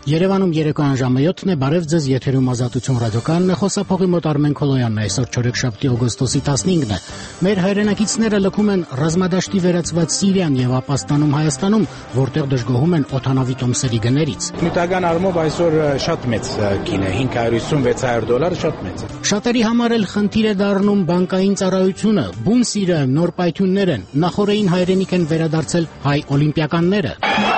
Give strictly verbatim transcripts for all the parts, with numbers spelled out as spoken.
Երևանում երեկոյան ժամը յոթն է, բարև ձեզ, եթերում Ազատություն ռադիոկայանն է, խոսափողի մոտ Արմեն Քոլոյանն է, այսօր չորեքշաբթի օգոստոսի տասնինն է։ Մեր հայրենակիցները լքում են ռազմադաշտի վերածված Սիրիան եւ Ապաստանում Հայաստանում, որտեղ դժգոհում են օդանավի տոմսերի գներից։ Նյութական առումով այսօր շատ մեծ գին է, հինգ հարյուր ութսուն վեց հարյուր դոլար, շատ մեծ է։ Շատերի համար էլ խնդիր է դառնում բանկային ծառայությունը, բուն Սիրիայում նոր պայթյուններ են, նախորդին հայրենիք են վերադարձել հայ օլիմպիականները։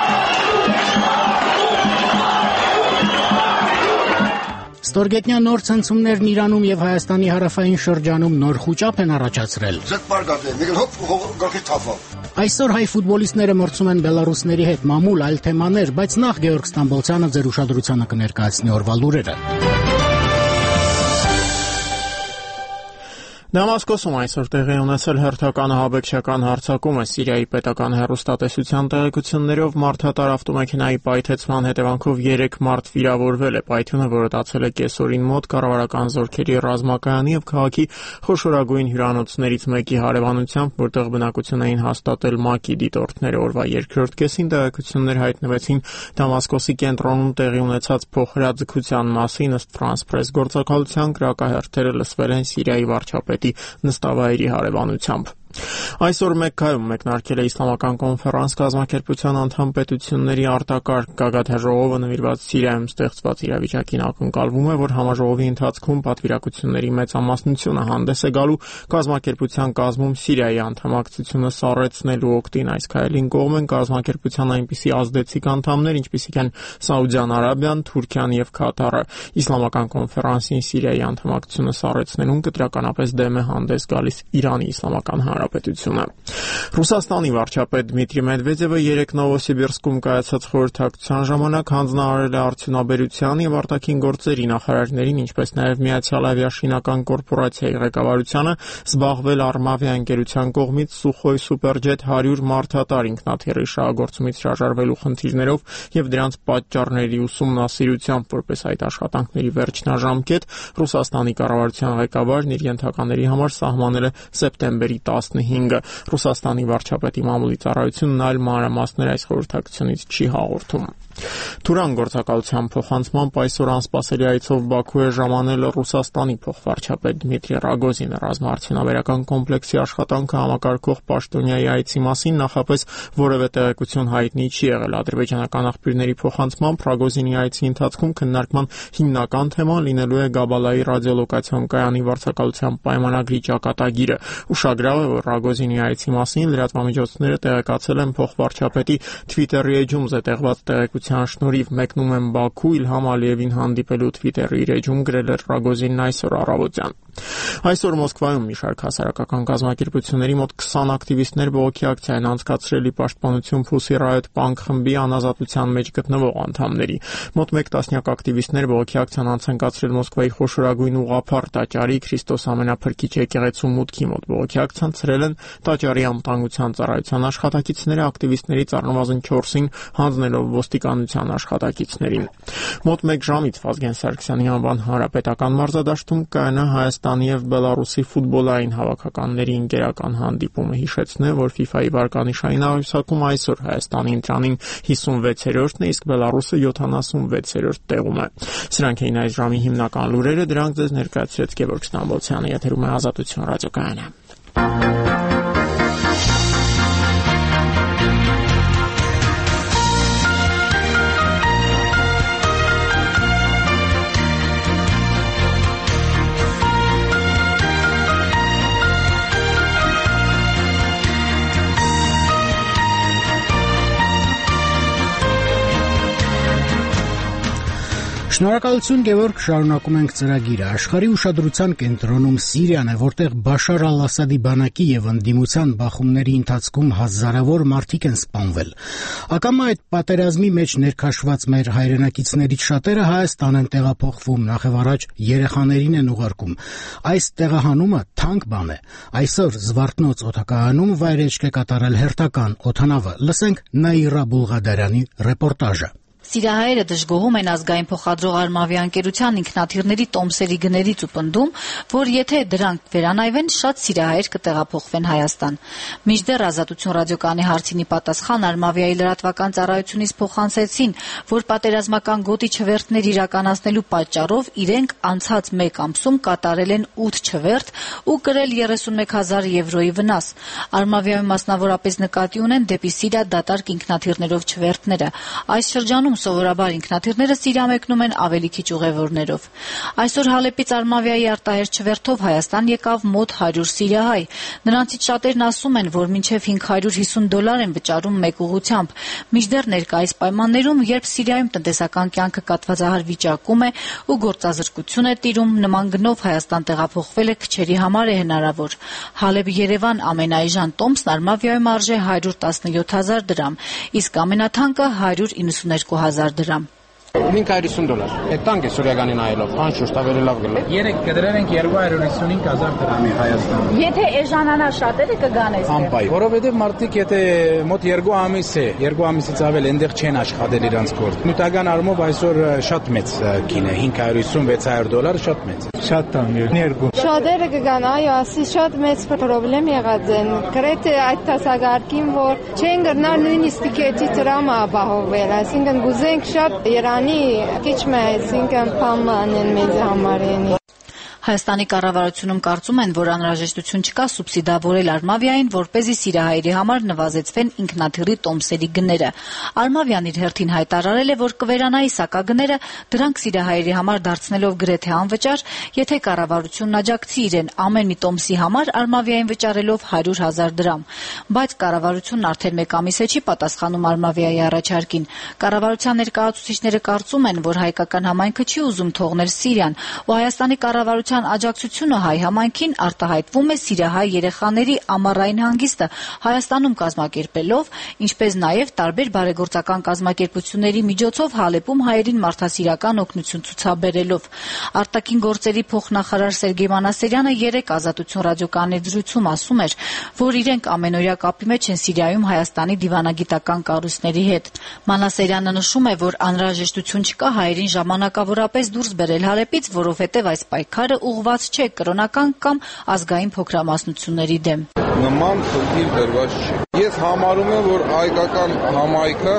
Ստորգետնյա նոր ցնցումներն Իրանում եւ Հայաստանի հարավային շրջանում նոր խուճապ են առաջացրել։ Այսօր հայ ֆուտբոլիստները մրցում են բելարուսների հետ, մամուլ այլ թեմաներ, բայց նախ Գեորգ Ստամբոլցյանը ձեր ուշադրությանը կներկայացնի օրվա լուրերը։ Դամասկոսում այսօր տեղի ունեցել հերթական ահաբեկչական հարձակումը Սիրիայի պետական հեռուստատեսության տեղեկություններով մարդատար ավտոմեքենայի պայթեցման հետևանքով երեք մարդ վիրավորվել է։ Պայթյունը, որը դարձել է կեսօրին մոտ կառավարական զորքերի ռազմակայանի եւ քաղաքի խոշորագույն հյուրանոցներից մեկի հարևանությամբ, որտեղ բնակություն էին հաստատել ՄԱԿ-ի դիտորդները, օրվա երկրորդ կեսին տեղեկություններ հայտնվեցին Դամասկոսի կենտրոնում տեղի ունեցած փոխհրաձգության մասին, ըստ Ֆրանս Պրես գործակալության գրակահերթերը լսվել են Սիրիայի վարչապետ նստավայրի հարևանությամբ։ Այսօր Մեքքայում մեկնարկել է Իսլամական կոնֆերանս կազմակերպության անդամ պետությունների արտակարգ գագաթնաժողովը նվիրված Սիրիայում ստեղծված իրավիճակին ակնկալվում է, որ համաժողովի ընթացքում պատվիրակությունների մեծամասնությունը հանդես է գալու կազմակերպության կազմում Սիրիայի անդամակցությունը սառեցնելու օգտին։ Այս քայլին կողմ են կազմակերպության այնպիսի ազդեցիկ անդամներ, ինչպիսիք են Սաուդյան Արաբիան, Թուրքիան եւ Քաթարը։ Իսլամական կոնֆերանսին Սիրիայի անդամակցությունը սառեցնելուն կտրականապես դեմ է հանդես գալիս Իրանի Իսլամական Հանրապետությունը։ Ռուսաստանի վարչապետ Դմիտրի Մեդվեդևը երեկ Նովոսիբիրսկում կայացած խորհրդակցության ժամանակ հանձնարարել է արդյունաբերության եւ արտաքին գործերի նախարարներին, ինչպես նաեւ Միացյալ ավիաշինական կորպորացիայի ղեկավարությանը զբաղվել Արմավիա ընկերության կողմից Սուխոյ Սուպերջեթ հարյուր մարդատար ինքնաթիռի շահագործումից հրաժարվելու խնդիրներով եւ դրանց պատճառների ուսումնասիրությամբ, որպես այդ աշխատանքների վերջնաժամկետ Ռուսաստանի կառավարության ղեկավարն իր ենթակաների համար սահմանել է սեպտեմբերի տասնհինգը։ Ռուսաստանի վարչապետի մամուլի ծառայությունն այլ մանրամասներ այս խորհրդակցությունից չի հաղորդում։ Թուրան գործակալության փոխանցմամբ այսօր անսպասելի այցով Բաքու է ժամանել Ռուսաստանի փոխվարչապետ Դմիտրի Ռագոզինը։ Ռազմաարդյունաբերական կոմպլեքսի աշխատանքը համակարգող պաշտոնյայի այցի մասին նախապես որևէ տեղեկություն հայտնի չի եղել։ Ադրբեջանական աղբյուրների փոխանցմամբ Ռագոզինի այցի ընթացքում քննարկման հիմնական թեման լինելու է Գաբալայի ռադիոլոկացիոն կայանի վարձակալության պայմանագրի ճակատագիրը։ Ուշագրավ է, որ Ռագոզինի այցի մասին լրատվամիջոցները տեղեկացել են փոխվարչապետի Twitter-ի էջում զետեղված տեղեկության շնորհիվ։ Մեկնում եմ Բաքու, Իլհամ Ալիևին հանդիպելու Twitter-ի իր էջում գրել էր Ռագոզինն այսօր առավոտյան։ Այսօր Մոսկվայում մի շարք հասարակական կազմակերպությունների մոտ քսան ակտիվիստներ բողոքի ակցիա են անցկացրել ի պաշտպանություն Pussy Riot Punk խմբի անազատության մեջ գտնվող անդամների։ Մոտ մեկ տասնյակ ակտիվիստներ բողոքի ակցիան անց են կացրել Մոսկվայի խոշորագույն ուղղափառ տաճարի Քրիստոս ամենափրկիչ եկեղեցու մուտքի մոտ։ Բողոքի ակցիան ցրել են տաճարի անվտանգության ծառայության աշխատակիցները, ակտիվիստներից առնվազն չորսին հանձնելով ոստիկանության աշխատակիցներին։ Մոտ մեկ ժամից Վազգեն Սարգսյանի անվան հանրապետական մարզադաշտում կայանա Հայաստանի եւ Բելարուսի ֆուտբոլային հավաքականների ընկերական հանդիպումը։ Հիշեցնեմ, որ FIFA-ի վարկանիշային աղյուսակում այսօր Հայաստանի ընտրանին հիսունվեցերորդն է, իսկ Բելարուսը յոթանասունվեցերորդ տեղում է։ Սրանք էին այս ժամի հիմնական լուրերը, դրանք ձեզ ներկայացրեց Գեորգ Ստամբոլցյանը, եթերում է Ազատություն ռադիոկայանը։ Շնորհակալություն Գևորգ, շարունակում ենք ծրագիրը։ Աշխարհի ուշադրության կենտրոնում Սիրիան է, որտեղ Բաշար al-Ասադի բանակի եւ ընդդիմության բախումների ընթացքում հազարավոր մարդիկ են սպանվել։ Ակամա այդ պատերազմի մեջ ներքաշված մեր հայրենակիցներից շատերը Հայաստան են տեղափոխվում, նախևառաջ երեխաներին են ուղարկում։ Այս տեղահանումը թանկ բան է։ Այսօր Զվարթնոց օդակայանում վայրեջք է կատարել հերթական օդանավը։ Լսենք Նաիրա Բուլղադարյանի ռեպորտաժը։ Սիրահայերը դժգոհում են ազգային փոխադրող Արմավիա ընկերության ինքնաթիռների տոմսերի գներից ու պնդում, որ եթե դրանք վերանայվեն, շատ սիրահայեր կտեղափոխվեն Հայաստան։ Մինչդեռ Ազատություն ռադիոկայանի հարցինի պատասխան Արմավիայի լրատվական ծառայությունից փոխանցեցին, որ պատերազմական գոտի չվերթներ իրականացնելու պատճառով իրենք անցած մեկ ամսում կատարել են ութ չվերթ ու կրել երեսունմեկ հազար եվրոյի վնաս։ Արմավիայում մասնավորապես նկատի ունեն դեպի Սիրիա դատարկ ինքնաթիռներով չվերթները։ Այս շրջանում սովորաբար ինքնաթիռները Սիրիա մեկնում են ավելի քիչ ուղևորներով։ Այսօր Հալեպից Արմավիայի արտահերթ չվերթով Հայաստան եկավ մոտ հարյուր սիրիահայ։ Նրանցից շատերն ասում են, որ մինչև հինգ հարյուր հիսուն դոլար են վճարում մեկ ուղղությամբ։ Մինչդեռ ներկայիս պայմաններում, երբ Սիրիայում տնտեսական կյանքը կատվածահար վիճակում է ու գործազրկություն է տիրում, նման գնով Հայաստան տեղափոխվելը քչերի համար է հնարավոր։ Հալեբ-Երևան ամենաէժան տոմսն Արմավիայում արժե հարյուր տասնյոթ հազար դրամ, իսկ ամենաթանկը հարյուր իննսուներկու հազար դրամ։ հինգ հարյուր հիսուն դոլար։ Այդ տանկ է Սուրիագանի նայելով, անշուշտ ավելի լավ գլա։ Երեք կդրել ենք երկու հարյուր հիսունհինգ հազար դրամի Հայաստանում։ Եթե էժանանա շատերը կգան այստեղ։ Անպայ, որովհետև մարդիկ եթե մոտ երկու ամիս է, երկու ամիսից ավել այնտեղ չեն աշխատել իրանց գործ։ Նյութական առումով այսօր շատ մեծ կին է, հինգ հարյուր հիսուն վեց հարյուր դոլար շատ մեծ։ Շատ տան է, ներգու։ Շատերը կգան, այո, ասի շատ մեծ խնդրեմ եղած են։ Գրեթե այդ տասագարկին, որ չեն գնալ նույնիսկ տիկետի դրամը ապահովել, այսինքն գուզենք շատ Իրանի քիչ մը, այսինքն փաման են մեծ համարենի։ Հայաստանի կառավարությունում կարծում են, որ անհրաժեշտություն չկա սուբսիդավորել Արմավիային, որպեսզի սիրահայերի համար նվազեցվեն ինքնաթիռի տոմսերի գները։ Արմավիան իր հերթին հայտարարել է, որ կվերանայի սակագները, դրանք սիրահայերի համար դարձնելով գրեթե անվճար, եթե կառավարությունն աջակցի իրեն ամեն մի տոմսի համար Արմավիային վճարելով հարյուր հազար դրամ։ Բայց կառավարությունն արդեն մեկ ամիս է չի պատասխանում Արմավիայի առաջարկին։ Կառավարության ներկայացուցիչները կարծում են, որ հայկական համայնքը չի ուզում թողնել Սիրիան, ու Հայաստանի կառավարության աջակցությունը հայ համայնքին արտահայտվում է սիրահայ երեխաների ամառային հանգիստը Հայաստանում կազմակերպելով, ինչպես նաև տարբեր բարեգործական կազմակերպությունների միջոցով Հալեպում հայերին մարդասիրական օգնություն ցուցաբերելով։ Արտաքին գործերի փոխնախարար Սերգեյ Մանասերյանը երեկ Ազատություն ռադիոկայանի զրույցում ասում էր, որ իրենք ամենօրյա կապի մեջ են Սիրիայում Հայաստանի դիվանագիտական կառույցների հետ։ Մանասերյանը նշում է, որ անհրաժեշտություն չկա հայերին ժամանակավորապես դուրս բերել Հալեպից, որովհետև այս պայքարը ուղղված չէ կրոնական կամ ազգային փոքրամասնությունների դեմ։ Նման խնդիր դրված չէ։ Ես համարում եմ, որ հայկական համայնքը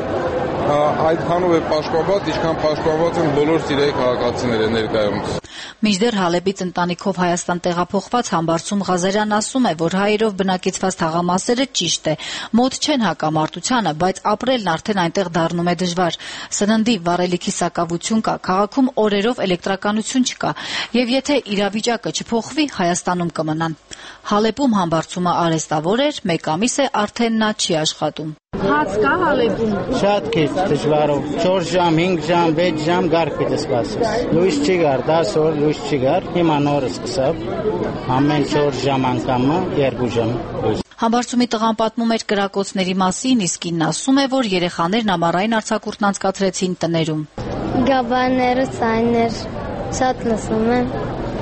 այդքանով է պաշտպանված, ինչքան պաշտպանված են բոլոր Սիրիայի քաղաքացիները ներկայումս։ Մինչդեռ Հալեպից ընտանիքով Հայաստան տեղափոխված Համբարձում Ղազարյանն ասում է, որ հայերով բնակեցված թաղամասերը ճիշտ է, մոտ չեն հակամարտությանը, բայց ապրելն արդեն այնտեղ դառնում է դժվար։ Սննդի, վառելիքի սակավություն կա, քաղաքում օրերով էլեկտրականություն չկա, եւ եթե իրավիճակը չփոխվի, Հայաստանում կմնան։ Հալեպում Համբարձումը արհեստավոր էր, մեկ ամիս է արդեն նա չի աշխատում։ Հաց կա Հալեպում։ Շատ քիչ դժվարով, չորս ժամ, հինգ ժամ, վեց ժամ գար պիտի սպասես։ Լույս չի գար, դաս օր լույս չի գար, հիմա նորը սկսավ, ամեն չորս ժամ անգամը երկու ժամ լույս։ Համբարձումի տղան պատմում էր կրակոցների մասին, իսկ ինն ասում է, որ երեխաներն ամառային արձակուրդն անցկացրեցին տներում։ Գաբաները, ցայներ, շատ լսում եմ։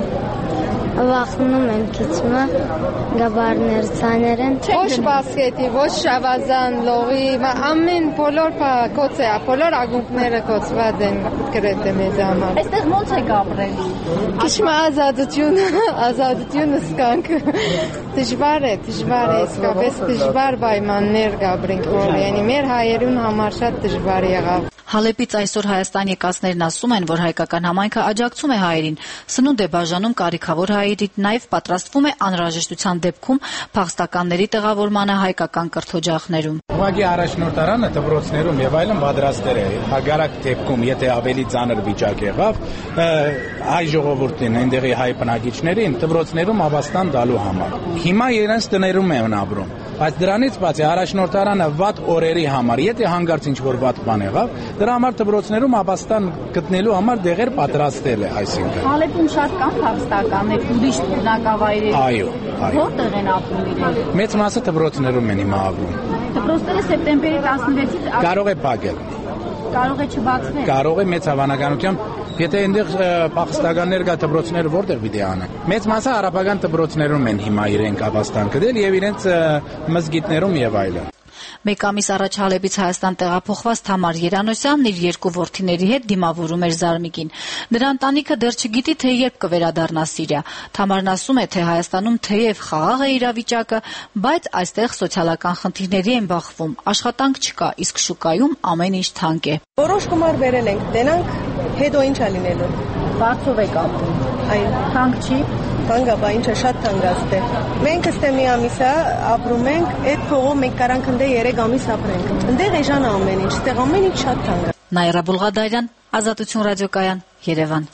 Վախնում եմ քիչմը, գաբարներ, ցաներ են։ Ոչ բասկետի, ոչ շավազան, լողի, ամեն բոլոր կոց է, բոլոր ագունքները կոծված են գրեթե մեզ համար։ Այստեղ ո՞նց եք ապրել։ Քիչմը ազատություն, ազատությունը զգանք։ Դժվար է, դժվար է, իսկապես դժվար պայմաններ գաբրինք, որ yəni մեր հայերուն համար շատ դժվար եղավ։ Հալեպից այսօր Հայաստան եկածներն ասում են, որ հայկական համայնքը աջակցում է հայերին, սնունդ է բաժանում կարիքավոր հայերին, նաև պատրաստվում է անհրաժեշտության դեպքում փախստականների տեղավորմանը հայկական կրթօջախներում։ Ուղղակի առաջնորդարանը դպրոցներում եւ այլն պատրաստել է հագարակ դեպքում, եթե ավելի ծանր վիճակ եղավ, հայ ժողովրդին, այնտեղի հայ բնակիչներին դպրոցներում ապաստան տալու համար։ Հիմա իրենց տներում են ապրում, բայց դրանից բացի առաջնորդարանը վատ օրերի համար, եթե հանգարց ինչ-որ վատ բան եղավ, դրա համար դպրոցներում ապաստան գտնելու համար դեղեր պատրաստել է, այսինքն։ Հալեպում շատ կան փախստականներ, ուրիշ բնակավայրեր։ Այո, այո։ Որտեղ են ապրում իրենք։ Մեծ մասը դպրոցներում են հիմա ապրում։ Դպրոցները սեպտեմբերի տասնվեցից կարող է փակել։ Կարող է չբացվել։ Կարող է մեծ հավանականությամբ, եթե այնտեղ փախստականներ կա դպրոցները որտեղ պիտի անեն։ Մեծ մասը արաբական դպրոցներում են հիմա իրենք ապաստան գտել եւ իրենց մզգիտներում եւ այլն։ Մեկ ամիս առաջ Հալեբից Հայաստան տեղափոխված Թամար Երանոսյանն իր երկու որդիների հետ դիմավորում էր Զարմիկին։ Նրա ընտանիքը դեռ չգիտի, թե երբ կվերադառնա Սիրիա։ Թամարն ասում է, թե Հայաստանում թեև խաղաղ է իրավիճակը, բայց այստեղ սոցիալական խնդիրների են բախվում, աշխատանք չկա, իսկ շուկայում ամեն ինչ թանկ է։ Որոշ գումար վերել ենք, տենանք, հետո ինչ է լինելու։ Բարձով եք ապրում։ Այն թանկ չի։ Թանկա, բա ինչը շատ թանկացտ է։ Մենք ըստե մի ամիս է ապրում ենք, այդ փողով մենք կարանք ընդե երեք ամիս ապրենք։ Ընդեղ էժան ամեն ինչ, ստեղ ամեն ինչ շատ թանկ է։ Նաիրա Բուլղադարյան, Ազատություն ռադիոկայան, Երևան։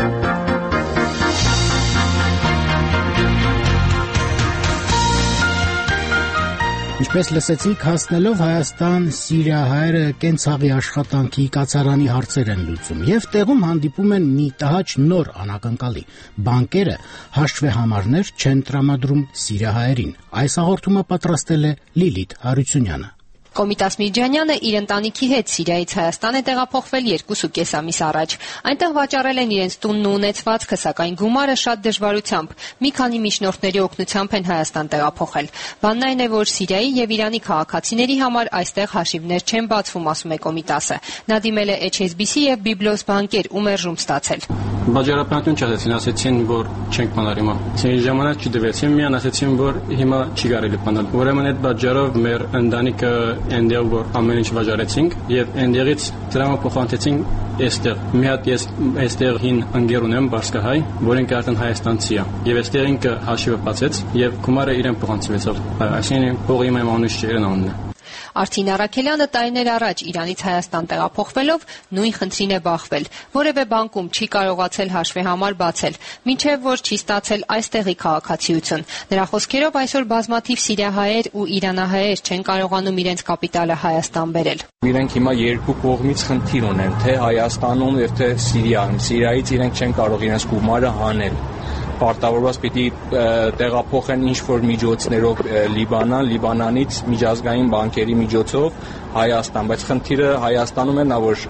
Ինչպես լսեցիք, հասնելով Հայաստան, Սիրիա հայերը կենցաղի աշխատանքի կացարանի հարցեր են լուծում եւ տեղում հանդիպում են մի տհաճ նոր անակնկալի։ Բանկերը հաշվեհամարներ չեն տրամադրում սիրիահայերին։ Այս հաղորդումը պատրաստել է Լիլիթ Հարությունյանը։ Կոմիտաս Միրջանյանը իր ընտանիքի հետ Սիրիայից Հայաստան է տեղափոխվել երկուսուկես ամիս առաջ։ Այնտեղ վաճառել են իրենց տունն ու ունեցվածքը, սակայն գումարը շատ դժվարությամբ։ Մի քանի միջնորդների օգնությամբ են Հայաստան տեղափոխել։ Բանն այն է, որ Սիրիայի եւ Իրանի քաղաքացիների համար այստեղ հաշիվներ չեն բացվում, ասում է Կոմիտասը։ Նա դիմել է Էչ Էս Բի Սի եւ Բիբլոս բանկեր ու մերժում ստացել։ Բաժարապետություն չասեցին, ասեցին, որ չենք բանալ հիմա։ Ցի ժամանակ չդվեցին, միան ասեցին, որ հիմա չի կարելի բանալ։ Ուրեմն այդ բաժարով մեր ընտանիքը այնտեղ որ ամեն ինչ վաճառեցինք եւ այնտեղից դրամը փոխանցեցինք այստեղ։ Մի հատ ես այստեղ հին ընկեր ունեմ Բարսկահայ, որին արդեն Հայաստանցի է։ Եվ այստեղ ինքը հաշիվը բացեց եւ գումարը իրեն փոխանցվեցավ։ Այսինքն փողի իմ անունից չերն անունն է։ Արթին Արաքելյանը տարիներ առաջ Իրանից Հայաստան տեղափոխվելով նույն խնդրին է բախվել։ Որևէ բանկում չի կարողացել հաշվեհամար բացել, մինչև որ չի ստացել այստեղի քաղաքացիություն։ Նրա խոսքերով այսօր բազմաթիվ սիրիահայեր ու իրանահայեր չեն կարողանում իրենց կապիտալը Հայաստան բերել։ Իրենք հիմա երկու կողմից խնդիր ունեն, թե Հայաստանում եւ թե Սիրիայում։ Սիրիայից իրենք չեն կարող իրենց գումարը հանել։ Պարտավորված պիտի տեղափոխեն ինչ-որ միջոցներով Լիբանան, Լիբանանից միջազգային բանկերի միջոցով Հայաստան, բայց խնդիրը Հայաստանում է նա, որ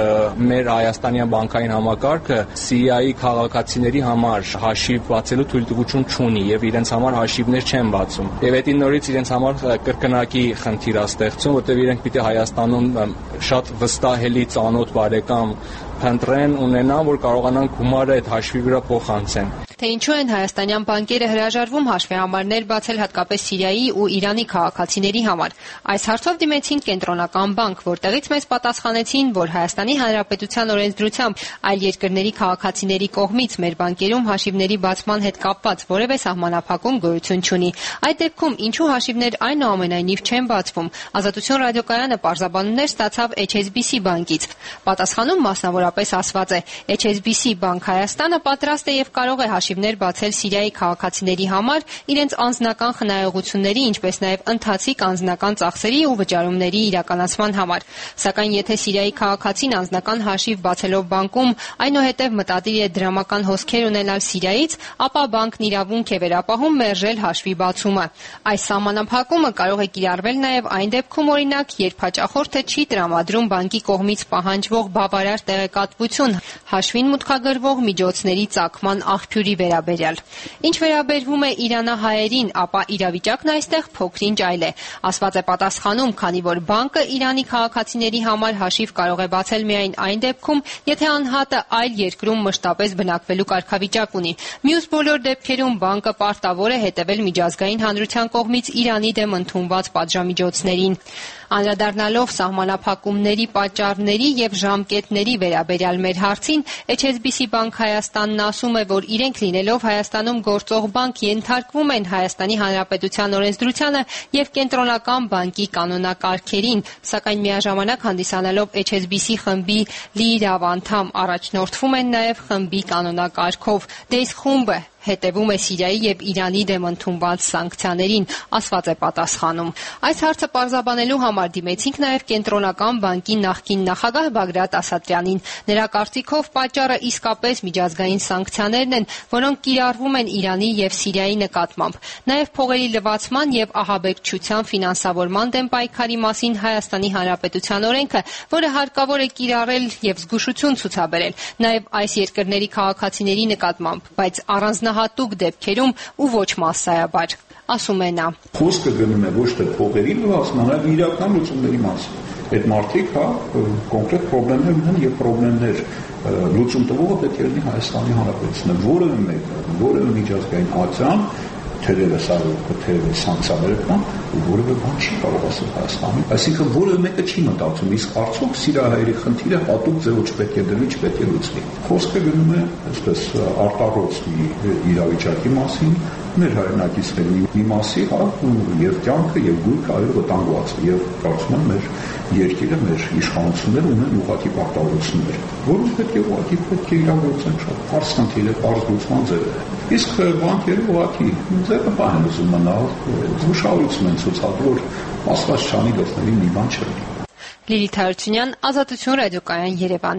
մեր հայաստանյան բանկային համակարգը Սիրիայի քաղաքացիների համար հաշիվ բացելու թույլտվություն չունի եւ իրենց համար հաշիվներ չեն բացում։ Եվ այդ նորից իրենց համար կրկնակի խնդիր է ստեղծում, որտեղ իրենք պիտի Հայաստանում շատ վստահելի ծանոթ բարեկամ փնտրեն, ունենան, որ կարողանան գումարը այդ հաշվի վրա փոխանցեն։ Թե ինչու են հայաստանյան բանկերը հրաժարվում հաշվեհամարներ բացել հատկապես Սիրիայի ու Իրանի քաղաքացիների համար։ Այս հարցով դիմեցին Կենտրոնական բանկ, որտեղից մեզ պատասխանեցին, որ Հայաստանի Հանրապետության օրենսդրությամբ այլ երկրների քաղաքացիների կողմից մեր բանկերում հաշիվների բացման հետ կապված որևէ սահմանափակում գոյություն չունի։ Այդ դեպքում ինչու հաշիվներ այնուամենայնիվ չեն բացվում։ Ազատություն ռադիոկայանը պարզաբանումներ ստացավ Էչ Էս Բի Սի բանկից։ Պատասխանում մասնավորապես ասված է. Էչ Էս Բի Սի բանկ Հայաստանը պատրաստ է եւ կարող է հաշիվներ բացել Սիրիայի քաղաքացիների համար իրենց անձնական խնայողությունների, ինչպես նաև ընթացիկ անձնական ծախսերի ու վճարումների իրականացման համար։ Սակայն եթե Սիրիայի քաղաքացին անձնական հաշիվ բացելով բանկում այնուհետև մտադիր է դրամական հոսքեր ունենալ Սիրիայից, ապա բանկն իրավունք է վերապահում մերժել հաշվի բացումը։ Այս սահմանափակումը կարող է կիրառվել նաև այն դեպքում, օրինակ, երբ հաճախորդը չի տրամադրում բանկի կողմից պահանջվող բավարար տեղեկատվություն հաշվին մուտքագրվող միջոցների ծագման աղբյուրի վերաբերյալ։ Ինչ վերաբերվում է իրանահայերին, ապա իրավիճակն այստեղ փոքրինչ այլ է։ Ասված է պատասխանում, քանի որ բանկը Իրանի քաղաքացիների համար հաշիվ կարող է բացել միայն այն դեպքում, եթե անհատը այլ երկրում մշտապես բնակվելու կարգավիճակ ունի։ Մյուս բոլոր դեպքերում բանկը պարտավոր է հետևել միջազգային հանրության կողմից Իրանի դեմ ընդունված պատժամիջոցներին։ Անդրադառնալով սահմանափակումների պատճառների եւ ժամկետների վերաբերյալ մեր հարցին, Էչ Էս Բի Սի բանկ Հայաստանն ասում է, որ իրենք լինելով Հայաստանում գործող բանկ ենթարկվում են Հայաստանի Հանրապետության օրենսդրությանը եւ Կենտրոնական բանկի կանոնակարգերին, սակայն միաժամանակ հանդիսանալով Էչ Էս Բի Սի խմբի լիիրավ անդամ առաջնորդվում են նաեւ խմբի կանոնակարգով։ Դեյս խումբը հետևում է Սիրիայի եւ Իրանի դեմ ընդունված սանկցիաներին, ասված է պատասխանում։ Այս հարցը պարզաբանելու համար դիմեցինք նաեւ Կենտրոնական բանկի նախկին նախագահ Բագրատ Ասատրյանին։ Նրա կարծիքով պատճառը իսկապես միջազգային սանկցիաներն են, որոնք կիրառվում են Իրանի եւ Սիրիայի նկատմամբ։ Նաեւ փողերի լվացման եւ ահաբեկչության ֆինանսավորման դեմ պայքարի մասին Հայաստանի Հանրապետության օրենքը, որը հարկավոր է կիրառել եւ զգուշություն ցուցաբերել նաեւ այս երկրների քաղաքացիների նկատմամբ, բայց առանձնահատուկ դեպքերում ու ոչ մասսայաբար։ ասում է նա։ Խոսքը գնում է ոչ թե փողերի լուծման, այլ իրական լուծումների մասին։ Այդ մարդիկ հա կոնկրետ խնդիրներ ունեն եւ խնդիրներ լուծում տվողը պետք է լինի Հայաստանի Հանրապետությունը, որևէ մեկը, որևէ միջազգային ատյան, թերևս արարքը, թերևս սանկցիաները կան, որևէ բան չի կարող ասել Հայաստանի։ Այսինքն որևէ մեկը չի մտածում, իսկ արդյոք սիրահայերի խնդիրը հատուկ ձևով չպետք է դրվի, չպետք է լուծվի։ Խոսքը գնում է այսպես արտառոց մի իրավիճակի մասին, մեր հայրենակիցների մի մասի, հա, եւ կյանքը եւ գույքը այո վտանգված է եւ կարծում եմ մեր երկիրը, մեր իշխանությունները ունեն ուղղակի պարտավորություններ, որոնց պետք է ուղղակի պետք է իրագործեն շատ բարձ խնդիր է, բարձ լուծման ձև է։ Իսկ բանկերը ուղղակի ձեռը բան ուզում մնալ, զգուշալություն են ցուցադրում, որ աստված չանի դեպքերի մի բան չէ։ Լիլիթ Հարությունյան, Ազատություն ռադիոկայան, Երևան։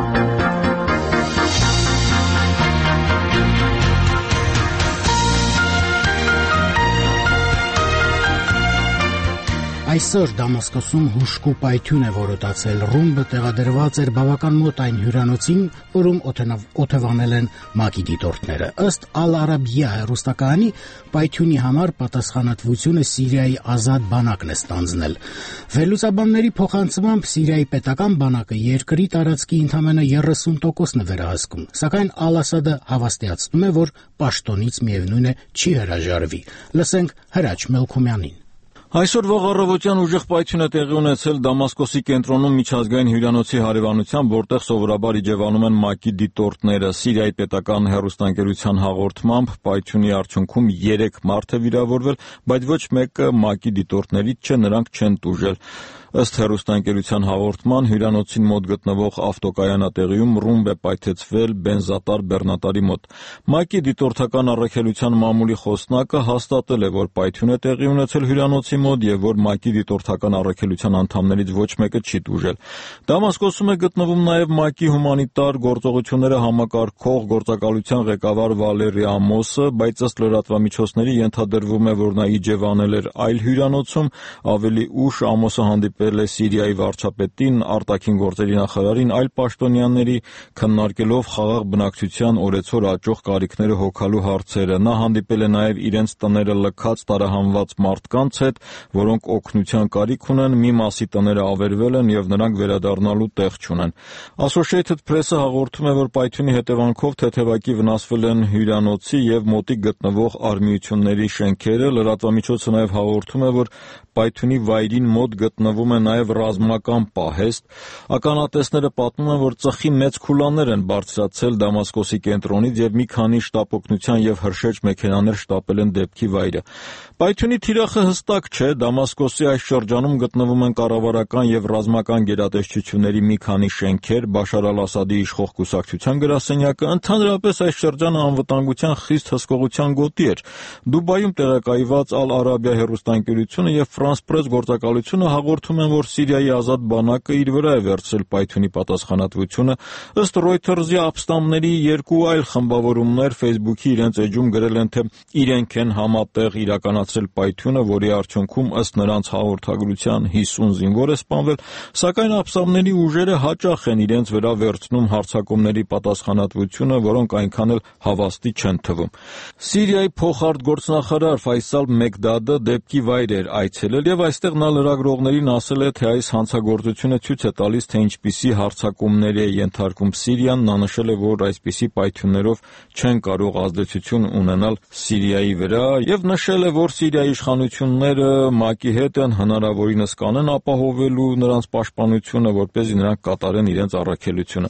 Այսօր Դամասկոսում հուժկու պայթյուն է որոտացել։ Ռումբը տեղադրված էր բավական մոտ այն հյուրանոցին, որում օթևանել են ՄԱԿ-ի դիտորդները։ Ըստ Ալ-Արաբիա հեռուստակայանի, պայթյունի համար պատասխանատվությունը Սիրիայի ազատ բանակն է ստանձնել։ Վերլուծաբանների փոխանցմամբ Սիրիայի պետական բանակը երկրի տարածքի ընդամենը երեսուն տոկոսն է վերահսկում, սակայն Ալ-Ասադը հավաստիացնում է, որ պաշտոնից միևնույն է չի հրաժարվի։ Լսենք Հրաչ Մելքումյանին։ Այսօր վաղ առավոտյան ուժեղ պայթյուն է տեղի ունեցել Դամասկոսի կենտրոնում միջազգային հյուրանոցի հարևանությամբ, որտեղ սովորաբար իջևանում են ՄԱԿ-ի դիտորդները։ Սիրիայի պետական հեռուստաընկերության հաղորդմամբ պայթյունի արդյունքում երեք մարդ է վիրավորվել, բայց ոչ մեկը ՄԱԿ-ի դիտորդներից չէ, նրանք չեն տուժել։ Ըստ հեռուստաընկերության հաղորդման, հյուրանոցին մոտ գտնվող ավտոկայանատեղիում ռումբ է պայթեցվել բենզատար բեռնատարի մոտ։ ՄԱԿ-ի դիտորդական առաքելության մամուլի խոսնակը հաստատել է, որ պայթյուն է տեղի ունեցել հյուրանոցի մոտ եւ որ ՄԱԿ-ի դիտորդական առաքելության անդամներից ոչ մեկը չի տուժել։ Դամասկոսում է գտնվում նաեւ ՄԱԿ-ի հումանիտար գործողությունները համակարգող գործակալության ղեկավար Վալերի Ամոսը, բայց ըստ լրատվամիջոցների ենթադրվում է, որ նա իջևանել էր այլ հյուրանոցում։ Ավելի ուշ Ամոսը հանդիպել է Սիրիայի վարչապետին, արտաքին գործերի նախարարին, այլ պաշտոնյաների, քննարկելով խաղաղ բնակչության օրեցօր աճող կարիքները հոգալու հարցերը։ Նա հանդիպել է նաև իրենց տները լքած տարահանված մարդկանց հետ, որոնք օգնության կարիք ունեն, մի մասի տները ավերվել են եւ նրանք վերադառնալու տեղ չունեն։ Associated Press-ը հաղորդում է, որ պայթյունի հետևանքով թեթևակի վնասվել են հյուրանոցի եւ մոտիկ գտնվող արմիությունների շենքերը։ Լրատվամիջոցը նաև հաղորդում է, որ պայթյունի վայրին մոտ գտնվում է նաև ռազմական պահեստ։ Ականատեսները պատմում են, որ ծխի մեծ քուլաներ են բարձրացել Դամասկոսի կենտրոնից եւ մի քանի շտապօգնության եւ հրշեջ մեքենաներ շտապել են դեպքի վայրը։ Պայթյունի թիրախը հստակ չէ։ Դամասկոսի այս շրջանում գտնվում են կառավարական եւ ռազմական գերատեսչությունների մի քանի շենքեր, Բաշար Ալ-Ասադի իշխող կուսակցության գրասենյակը, ընդհանրապես այս շրջանը անվտանգության խիստ հսկողության գոտի էր։ Դուբայում տեղակայված Ալ-Արաբիա հեռուստաընկերությունը եւ Ֆրանս Պրես գործակալությունը հաղորդում են, որ Սիրիայի ազատ բանակը իր վրա է վերցրել պայթյունի պատասխանատվությունը։ Ըստ Reuters-ի ապստամբների երկու այլ խմբավորումներ Facebook-ի իրենց էջում գրել են, թե իրենք են համատեղ իրականացրել պայթյունը, որի արդյունքում ըստ նրանց հաղորդագրության հիսուն զինվոր է սպանվել, սակայն ապստամբների ուժերը հաճախ են իրենց վրա վերցնում հարձակումների պատասխանատվությունը, որոնք այնքան էլ հավաստի չեն թվում։ Սիրիայի փոխարտգործնախարար Ֆայսալ Մեկդադը դեպքի վայր էր այցելել եւ այստեղ նա լրագրողներին ասել է, թե այս հանցագործությունը ցույց է տալիս, թե ինչպիսի հարձակումների է ենթարկվում Սիրիան։ Նա նշել է, որ այսպիսի պայթյուններով չեն կարող ազդեցություն ունենալ Սիրիայի վրա եւ նշել է, որ Սիրիայի իշխանությունները ՄԱԿ-ի հետ են հնարավորինս կանեն ապահովելու նրանց պաշտպանությունը, որպեսզի նրանք կատարեն իրենց առաքելությունը։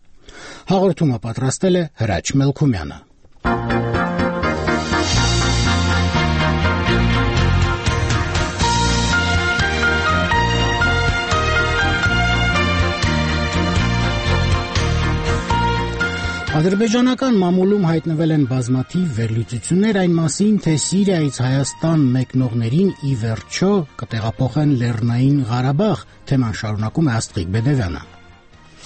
Հաղորդումը պատրաստել է Հրաչ Մելքումյանը։ Ադրբեջանական մամուլում հայտնվել են բազմաթիվ վերլուծություններ այն մասին, թե Սիրիայից Հայաստան մեկնողներին ի վերջո կտեղափոխեն Լեռնային Ղարաբաղ, թեման շարունակում է Աստղիկ Բեդևյանը։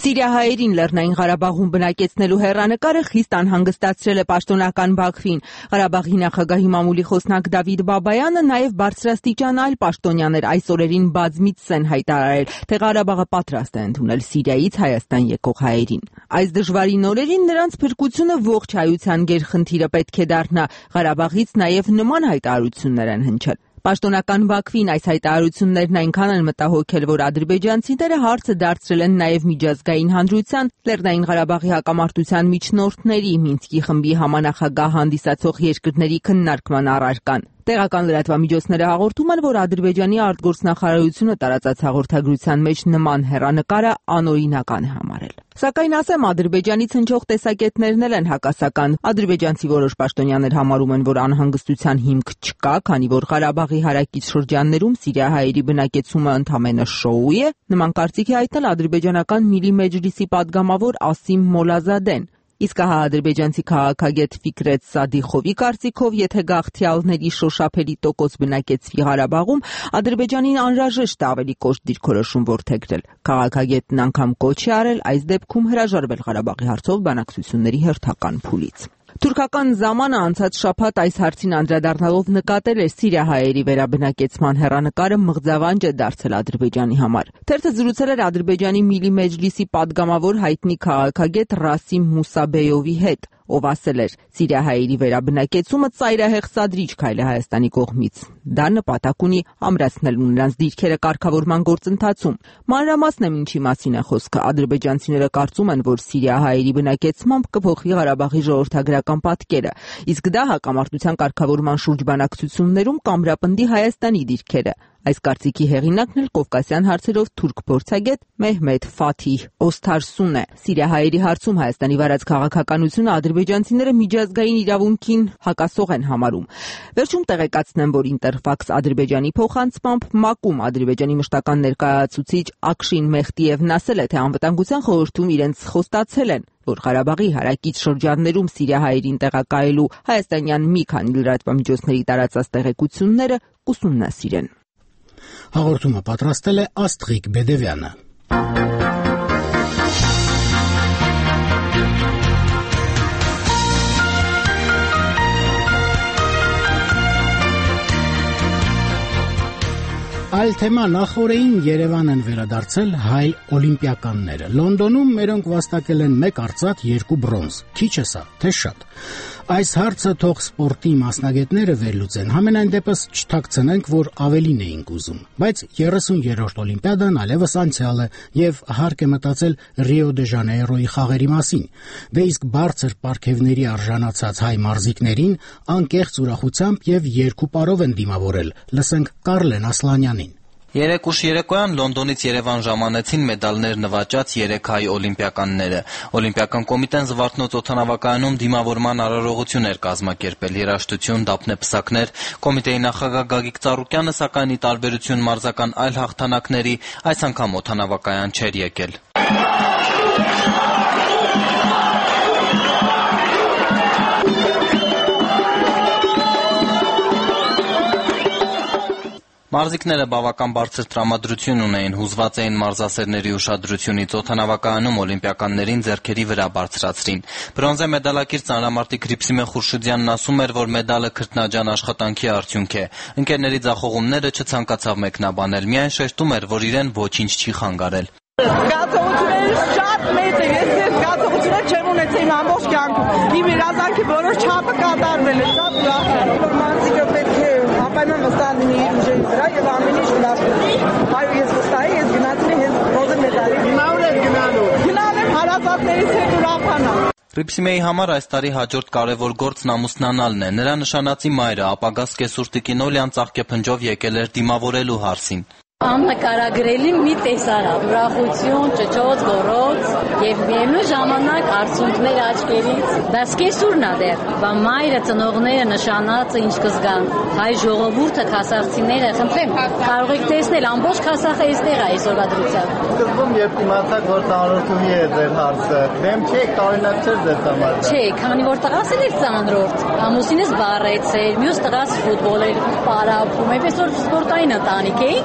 Սիրիահայերին Լեռնային Ղարաբաղում բնակեցնելու հեռանկարը խիստ անհանգստացրել է պաշտոնական Բաքվին։ Ղարաբաղի նախագահի մամուլի խոսնակ Դավիթ Բաբայանը նաև բարձրաստիճան այլ պաշտոնյաներ այս օրերին բազմիցս են հայտարարել, թե Ղարաբաղը պատրաստ է ընդունել Սիրիայից Հայաստան եկող հայերին։ Այս դժվարին օրերին նրանց փրկությունը ողջ հայության գերխնդիրը պետք է դառնա։ Ղարաբաղից նաև նման հայտարարություններ են հնչել։ Պաշտոնական Բաքվին այս հայտարարություններն այնքան են մտահոգել, որ ադրբեջանցիները հարցը դարձրել են նաև միջազգային հանրության, Լեռնային Ղարաբաղի հակամարտության միջնորդների, Մինսկի խմբի համանախագահ հանդիսացող երկրների քննարկման առարկան։ Տեղական լրատվամիջոցները հաղորդում են, որ Ադրբեջանի արտգործնախարարությունը տարածած հաղորդագրության մեջ նման հեռանկարը անօրինական է համարել։ Սակայն ասեմ, Ադրբեջանից հնչող տեսակետներն էլ են հակասական։ Ադրբեջանցի որոշ պաշտոնյաներ համարում են, որ անհանգստության հիմք չկա, քանի որ Ղարաբաղի հարակից շրջաններում սիրիահայերի բնակեցումը ընդամենը շոու է։ Նման կարծիք է հայտնել ադրբեջանական Միլի Մեջլիսի падգամավոր Ասիմ Մոլազադեն։ Իսկ հա ադրբեջանցի քաղաքագետ Ֆիկրետ Սադիխովի կարծիքով, եթե գաղթյալների շոշափելի տոկոս բնակեցվի Ղարաբաղում, Ադրբեջանին անհրաժեշտ է ավելի կոշտ դիրքորոշում որդեգրել։ Քաղաքագետն անգամ կոչ է արել այս դեպքում հրաժարվել Ղարաբաղի հարցով բանակցությունների հերթական փուլից։ Թուրքական Զամանը անցած շաբաթ այս հարցին անդրադառնալով նկատել էր սիրիահայերի վերաբնակեցման հեռանկարը մղձավանջ է դարձել Ադրբեջանի համար։ Թերթը զրուցել էր Ադրբեջանի Միլի Մեջլիսի падգամավոր հայտնի քաղաքագետ Ռասիմ Մուսաբեյովի հետ, ով ասել էր. «Սիրիահայերի վերաբնակեցումը ծայրահեղ սադրիչ քայլ է Հայաստանի կողմից։ Դա նպատակ ունի ամրացնելու նրանց դիրքերը կարգավորման գործընթացում»։ Մանրամասն ինչի մասին է խոսքը։ Ադրբեջանցիները կարծում են, որ սիրիահայերի բնակեցմամբ կփոխվի Ղարաբաղի ժողովրդագրական պատկերը, իսկ դա հակամարտության կարգավորման շուրջ բանակցություններում կամրապնդի Հայաստանի դիրքերը։ Այս կարծիքի հեղինակն էլ կովկասյան հարցերով թուրք փորձագետ Մեհմեդ Ֆաթիհ Օսթարսուն է։ Սիրիահայերի հարցում Հայաստանի վարած քաղաքականությունը ադրբեջանցիները միջազգային իրավունքին հակասող են համարում։ Վերջում տեղեկացնեմ, որ Ինտերֆաքս Ադրբեջանի փոխանցմամբ ՄԱԿ-ում Ադրբեջանի մշտական ներկայացուցիչ Ակշին Մեհդիևն ասել է, թե անվտանգության խորհրդում իրենց խոստացել են, որ Ղարաբաղի հարակից շրջաններում սիրիահայերին տեղակայելու հայաստանյան մի քանի լրատվամիջոցների տարածած տեղեկությունները կուսումնասիրեն։ Հաղորդումը պատրաստել է Աստղիկ Բեդևյանը։ Այլ թեմա նախորդին Երևան են վերադարձել հայ օլիմպիականները։ Լոնդոնում մերոնք վաստակել են մեկ արծաթ, երկու բրոնզ։ Քիչ է սա, թե շատ։ Այս հարցը թող սպորտի մասնագետները վերլուծեն, համենայն դեպս չթաքցնենք, որ ավելին էինք ուզում։ Բայց երեսուներորդ օլիմպիադան այլևս անցյալ է եւ հարկ է մտածել Ռիո դե Ժանեյրոյի խաղերի մասին։ Դե իսկ բարձր պարգևների արժանացած հայ մարզիկներին անկեղծ ուրախությամբ եւ երկու պարով են դիմավորել։ Լսենք Կարլեն Ասլանյանին։ Երեք ուշ երեկոյան Լոնդոնից Երևան ժամանեցին մեդալներ նվաճած երեք հայ օլիմպիականները։ Օլիմպիական կոմիտեն Զվարթնոց օդանավակայանում դիմավորման արարողություն էր կազմակերպել, երաժշտություն, դափնեպսակներ։ Կոմիտեի նախագահ Գագիկ Ծառուկյանը, սակայն ի տարբերություն մարզական այլ հաղթանակների, այս անգամ օդանավակայան չէր եկել։ Մարզիկները բավական բարձր տրամադրություն ունեին, հուզված էին մարզասերների ուշադրությունից, օդանավակայանում օլիմպիականներին ձեռքերի վրա բարձրացրին։ Բրոնզե մեդալակիր ծանրամարտիկ Ռիփսիմե Խուրշիդյանն ասում էր, որ մեդալը քրտնաջան աշխատանքի արդյունք է։ Ընկերների ձախողումները չցանկացավ մեկնաբանել, միայն շեշտում էր, որ իրեն ոչինչ չի խանգարել։ Զգացողությունները շատ մեծ է, ես ես զգացողություններ չեմ ունեցել ամբողջ կյանքում։ Իմ երազանքի որոշ չափը կատարվել է, շատ ուրախ եմ։ Մարզիկը պետք է ապայման վստահ լինի իր ուժերի վրա եւ ամեն ինչ լավ լինի։ Այո, ես վստահ եմ, ես գնացել եմ հենց բրոնզե մեդալի։ Հիմա ուր եք գնալու։ Գնալ եմ հարազատներից հետ ուրախանալ։ Ռիփսիմեի համար այս տարի հաջորդ կարևոր գործն ամուսնանալն է։ Նրա նշանածի մայրը, ապագա սկեսուր Տիկին Օլյան ծաղկեփնջով եկել էր դիմավորելու հարցին։ Աննկարագրելի մի տեսարան, ուրախություն, ճճոց, գոռոց եւ միևնույն ժամանակ արցունքներ աչքերից։ Դա սկեսուրն է դեռ, բա մայրը, ծնողները նշանածը ինչ կզգան։ Հայ ժողովուրդը, քասախցիները, խնդրեմ, կարող եք տեսնել ամբողջ քասախը այստեղ է այսօրվա դրությամբ։ Սկզբում երբ իմացաք, որ ծանրորդումի է ձեր հարցը, դեմ չեք, տարօրինակ չէր ձեզ համար։ Չէ, քանի որ տղաս էլ էր ծանրորդ, ամուսինս բառեց էր, մյուս տղաս ֆուտբոլ էր, պարապում, այնպես որ սպորտային ընտանիք էինք։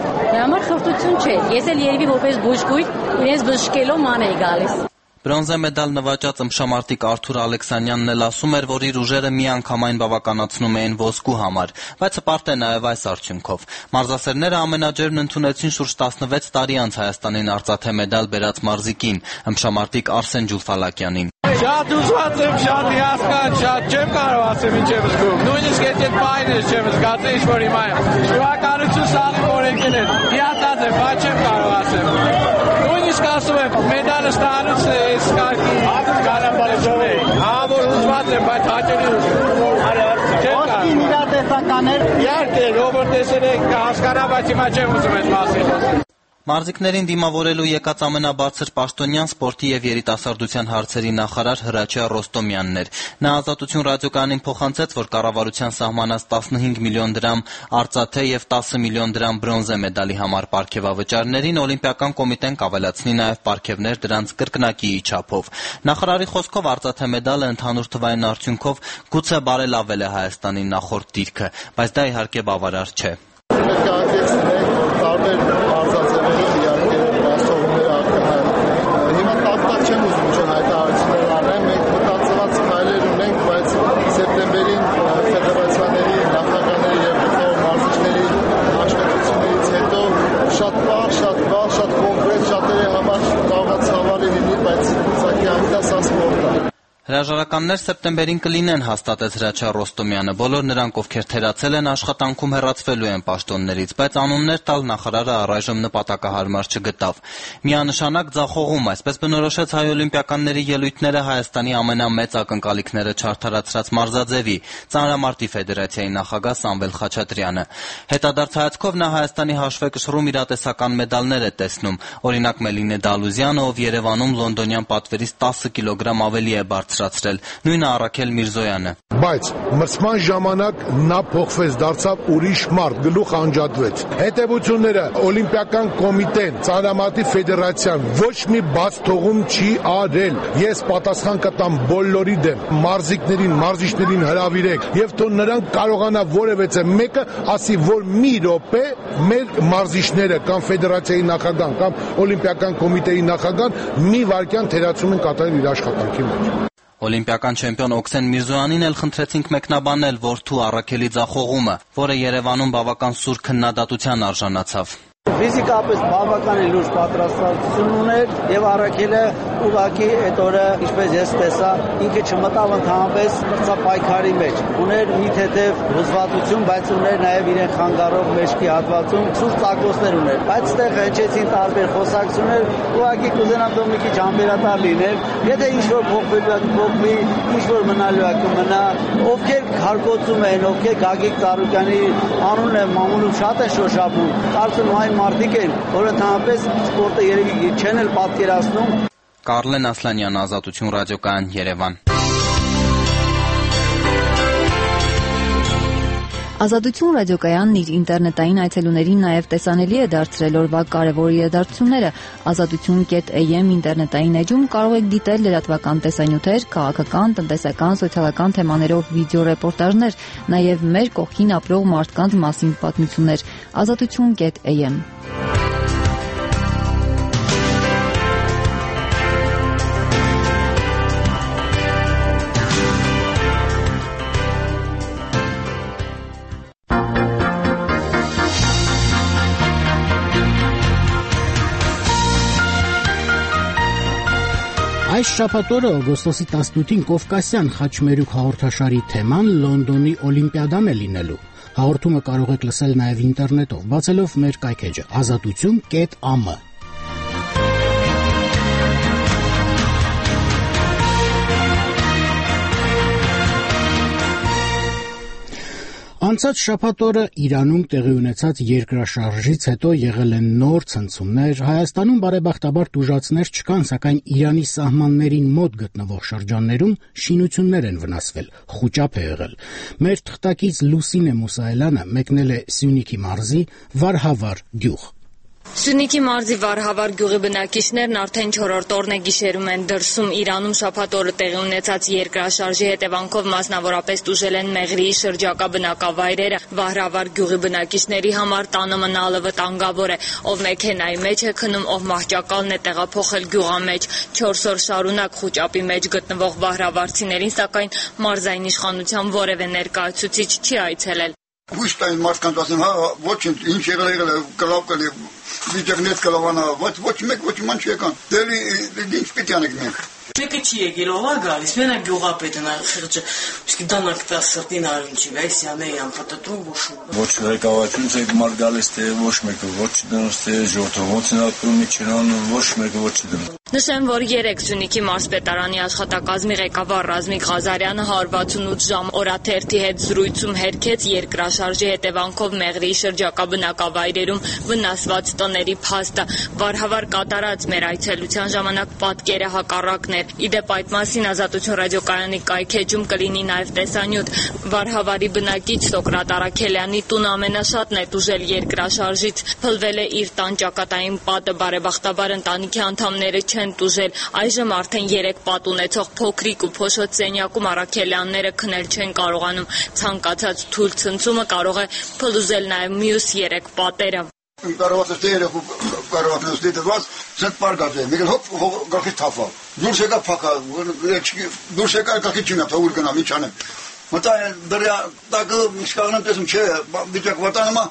համար խրտություն չէ։ Ես էլ երևի որպես բուժկույտ իրենց բժշկելով ման էի գալիս։ Բրոնզե մեդալ նվաճած ըմբշամարտիկ Արթուր Ալեքսանյանն էլ ասում էր, որ իր ուժերը միանգամայն բավականացնում էին ոսկու համար, բայց հպարտ է նաև այս արդյունքով։ Մարզասերները ամենաջերմն ընդունեցին շուրջ տասնվեց տարի անց Հայաստանին արծաթե մեդալ բերած մարզիկին, ըմբշամարտիկ Արսեն Ջուլֆալակյանին։ Շատ ուզված եմ, շատ հիասքանչ, շատ չեմ կարող ասեմ ինչ եմ զգում։ Նույնիսկ այդ այդ պայնը չեմ զգացել, ինչ որ հիմա եմ։ Շնորհակալություն սաղի որ եկել են։ Հիացած եմ, բայց չեմ կարող ասեմ։ Նույնիսկ ասում եմ, մեդալը ստանալուց էս կարգի գալամբալեջով է։ Հա որ ուզված եմ, բայց հաճելի ուզում։ Ոսկին իրա տեսականեր։ Իհարկե, ով որ տեսել է կհասկանա, բայց հիմա չեմ ուզում այդ մասին։ Մարզիկներին դիմավորելու եկած ամենաբարձր պաշտոնյան սպորտի եւ երիտասարդության հարցերի նախարար Հրաչյա Ռոստոմյանն էր։ Նա Ազատություն ռադիոկայանին փոխանցեց, որ կառավարության սահմանած տասնհինգ միլիոն դրամ արծաթե եւ տասը միլիոն դրամ բրոնզե մեդալի համար պարգևավճարներին Օլիմպիական կոմիտեն կավելացնի նաեւ պարգևներ դրանց կրկնակի չափով։ Նախարարի խոսքով արծաթե մեդալը ընդհանուր թվային արդյունքով գուցե բարելավել է Հայաստանի նախորդ դիրքը, բայց դա իհարկե բավարար չէ։ Հրաժարականներ սեպտեմբերին կլինեն, հաստատեց Հրաչյա Ռոստոմյանը։ Բոլոր նրանք, ովքեր թերացել են, աշխատանքում հեռացվելու են պաշտոններից, բայց անուններ տալ նախարարը առայժմ նպատակահարմար չգտավ։ Միանշանակ ձախողում, այսպես բնորոշեց Հայ օլիմպիականների ելույթները Հայաստանի ամենամեծ ակնկալիքները չարդարացրած մարզաձևի, Ծանրամարտի ֆեդերացիայի նախագահ Սամվել Խաչատրյանը։ Հետադարձ հայացքով նա Հայաստանի հաշվեկշռում իրատեսական մեդալներ է տեսնում, օրինակ Մելինե Դալուզյանը, ով Երևանում լոնդոնյան պատվերից տասը կիլոգրամ ավելի է բարձրացրել, նույնը Արաքել Միրզոյանը։ Բայց մրցման ժամանակ նա փոխվեց, դարձավ ուրիշ մարդ, գլուխ անջատվեց։ Հետևությունները Օլիմպիական կոմիտեն, Ծանրամարտի ֆեդերացիան ոչ մի բաց թողում չի արել։ Ես պատասխան կտամ բոլորի դեմ, մարզիկներին, մարզիչներին հրավիրեք եւ թող նրանք կարողանա որևէ մեկը ասի, որ մի րոպե մեր մարզիչները կամ ֆեդերացիայի նախագահան կամ Օլիմպիական կոմիտեի նախագահան մի վայրկյան թերացում են կատարել իր աշխատանքի մեջ։ Օլիմպիական չեմպիոն Օքսեն Միրզոյանին էլ խնդրեցինք մեկնաբանել որդու Արաքելի ձախողումը, որը Երևանում բավական սուր քննադատության արժանացավ։ Ֆիզիկապես բավական լուրջ պատրաստվածություն ուներ եւ Արաքելը ուղղակի այդ օրը, ինչպես ես տեսա, ինքը չմտավ ընդհանրապես մրցապայքարի մեջ։ Ուներ մի թեթև հուզվածություն, բայց ուներ նաեւ իրեն խանգարող մեջքի հատվածում սուր ծակոսներ ուներ։ Բայց այդտեղ հնչեցին տարբեր խոսակցություններ, ուղղակի կուզենամ դու մի քիչ անբերատար լինել։ Եթե ինչ-որ փոխվելու է, փոխվի, ինչ-որ մնալու է, կմնա։ Ովքեր հարկոցում են, ովքեր Գագիկ Ծառուկյանի անունը մամուլում շատ են շոշափում, կարծում այն մարդիկ են, որ ընդհանրապես սպորտը երևի չեն էլ պատկերացնում։ Կարլեն Ասլանյան, Ազատություն ռադիոկայան, Երևան։ Ազատություն ռադիոկայանն իր ինտերնետային այցելուներին նաև տեսանելի է դարձրել օրվա կարևոր իրադարձությունները։ ազատություն կետ էյ էմ ինտերնետային էջում կարող եք դիտել լրատվական տեսանյութեր, քաղաքական, տնտեսական, սոցիալական թեմաներով վիդեո ռեպորտաժներ, նաև մեր կողքին ապրող մարդկանց մասին պատմություններ։ ազատություն կետ էյ էմ Այս շաբաթօրը օգոստոսի տասնութին Կովկասյան խաչմերուկ հաղորդաշարի թեման Լոնդոնի Օլիմպիադան է լինելու։ Հաղորդումը կարող եք լսել նաև ինտերնետով, բացելով մեր կայքէջը ազատություն կետ ա մ։ Անցած շաբաթօրը Իրանում տեղի ունեցած երկրաշարժից հետո եղել են նոր ցնցումներ, Հայաստանում բարեբախտաբար տուժածներ չկան, սակայն Իրանի սահմաններին մոտ գտնվող շրջաններում շինություններ են վնասվել, խուճապ է եղել։ Մեր թղթակից Լուսինե Մուսայելյանը մեկնել է Սյունիքի մարզի Վարհավար գյուղ։ Սյունիքի մարզի Վարհավար գյուղի բնակիչներն արդեն չորրորդ օրն է գիշերում են դրսում։ Իրանում շաբաթ օրը տեղի ունեցած երկրաշարժի հետևանքով մասնավորապես տուժել են Մեղրիի շրջակա բնակավայրերը։ Վարհավար գյուղի բնակիչների համար տանը մնալը վտանգավոր է։ Ով մեքենայի մեջ է քնում, ով մահճակալն է տեղափոխել գյուղամեջ։ չորս օր շարունակ խուճապի մեջ գտնվող վարհավարցիներին սակայն մարզային իշխանության որևէ ներկայացուցիչ չի այցելել։ Ոչ տայն մարդկանց ասեմ, հա, ոչինչ, ինչ եղել եղել է, կլավ կլի, վիճակնետ կլավանա, ոչ ոչ մեկ ոչ ման չեկան։ Դելի ինչ պիտի անենք մենք։ Մեկը չի եկել, ով է գալիս, մենակ գյուղապետն է խղճը, իսկ դանակ տա սրտին արին չի, վայսյան է անպատտում ոշում։ Ոչ ղեկավարությունից է մար գալիս թե ոչ մեկը, ոչ դնոց թե ժողովրդին ապրում իջրան, ոչ մեկը ոչ դնում։ Նշեմ, որ երեք Սյունիքի մարզպետարանի աշխատակազմի ղեկավար Ռազմիկ Ղազարյանը one sixty-eight ժամ օրաթերթի հետ զրույցում հերքեց երկրաշարժի հետևանքով Մեղրիի շրջակա բնակավայրերում վնասված տների փաստը։ Վարհավար կատարած մեր այցելության ժամանակ պատկերը հակառակն էր։ Իդեպ այդ մասին Ազատություն ռադիոկայանի կայքեջում կլինի նաև տեսանյութ։ Վարհավարի բնակիչ Սոկրատ Արաքելյանի տունը ամենաշատն է տուժել երկրաշարժից։ Փլվել է իր տան ճակատային պատը, բարեբախտաբար ընտանիքի անդամները չեն տուժել։ Այժմ արդեն երեք պատ ունեցող փոքրիկ ու փոշոտ սենյակում Արաքելյանները քնել չեն կարողանում։ Ցանկացած թույլ ցնցումը կարող է փլուզել նաև մյուս երեք պատերը։ Կարողացած թե երեք կարողացած դիտված ցած պարգած է։ Մեկը հոп գլխի թափա։ Դուրս եկա փակա, դուրս եկա գլխի չինա, թող գնա, ինչ անեմ։ Մտա դրա տակը միշկանն տեսում չէ, վիճակ վտանումա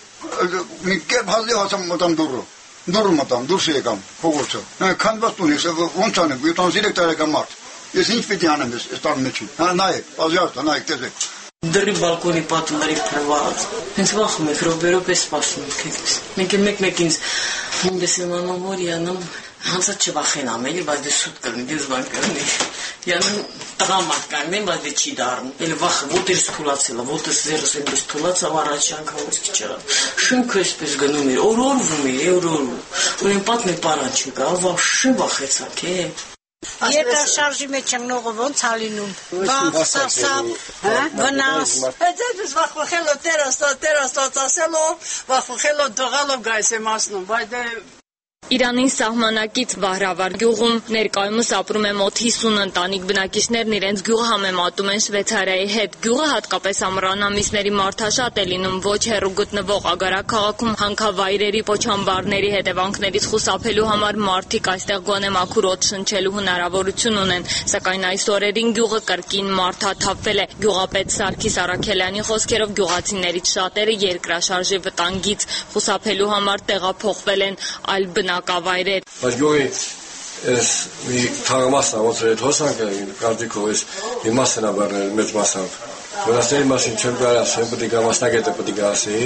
մի կերպ հազիվ հասամ մտամ դուրը։ Դուրը մտամ, դուրս եկամ փողոցը։ Քանդված տուն է, ոնց անեմ, յոթանասինեք տարեկան մարդ։ Ես ինչ պիտի անեմ այս տան մեջ։ Հա նայեք, ազիաշտ, նայեք, տեսեք։ Դրի բալկոնի պատումների փրված։ Հենց վախում եք, ռոբերով է սպասում եք։ Մենք էլ մեկ-մեկ ինձ ինձ իմանամ որ յանամ հանցած չվախենամ էլի, բայց դե սուտ կլինի, դե զբան կլինի։ Յանամ տղամարդ կանգնեմ, բայց դե չի դառնում։ Էլ վախը ոտերս թուլացել է, ոտս ձերս այնպես թուլացավ, առաջ անգամ ոսկի չեղավ։ Շունքը էսպես գնում էր, օրորվում էր, օրորվում։ Ուրեմն պատմի պարան չկա, վախշը վախեցակ է։ Երկրաշարժի մեջ եղնողը ոնց ա լինում։ Վախ, սարսափ, վնաս։ Այդպես վախվախելով տերաստա, տերաստած ասելով, վախվախելով դողալով գայս եմ ասնում, բայց դե Իրանի սահմանակից Վահրավար գյուղում ներկայումս ապրում է մոտ հիսուն ընտանիք, բնակիչներն իրենց գյուղը համեմատում են Շվեյցարիայի հետ։ Գյուղը հատկապես ամռան ամիսների մարդաշատ է լինում, ոչ հեռու գտնվող Ագարակ քաղաքում հանքավայրերի, պոչամբարների հետևանքներից խուսափելու համար մարդիկ այստեղ գոնե մաքուր օդ շնչելու հնարավորություն ունեն, սակայն այս օրերին գյուղը կրկին մարդաթափվել է։ Գյուղապետ Սարգիս Արաքելյանի խոսքերով գյուղացիներից շատերը երկրաշարժի վտանգից խուսափելու համար տեղափոխվել են այլ բնակավայրեր։ Բայց գյուղի այս մի թաղամասն ոնց է հոսանքը կարծիքով էս մի մասն է բառներ մեծ մասամբ։ Վրաստանի մասին չեմ կարող ասեմ, պետք է մասնագետը պետք է ասի։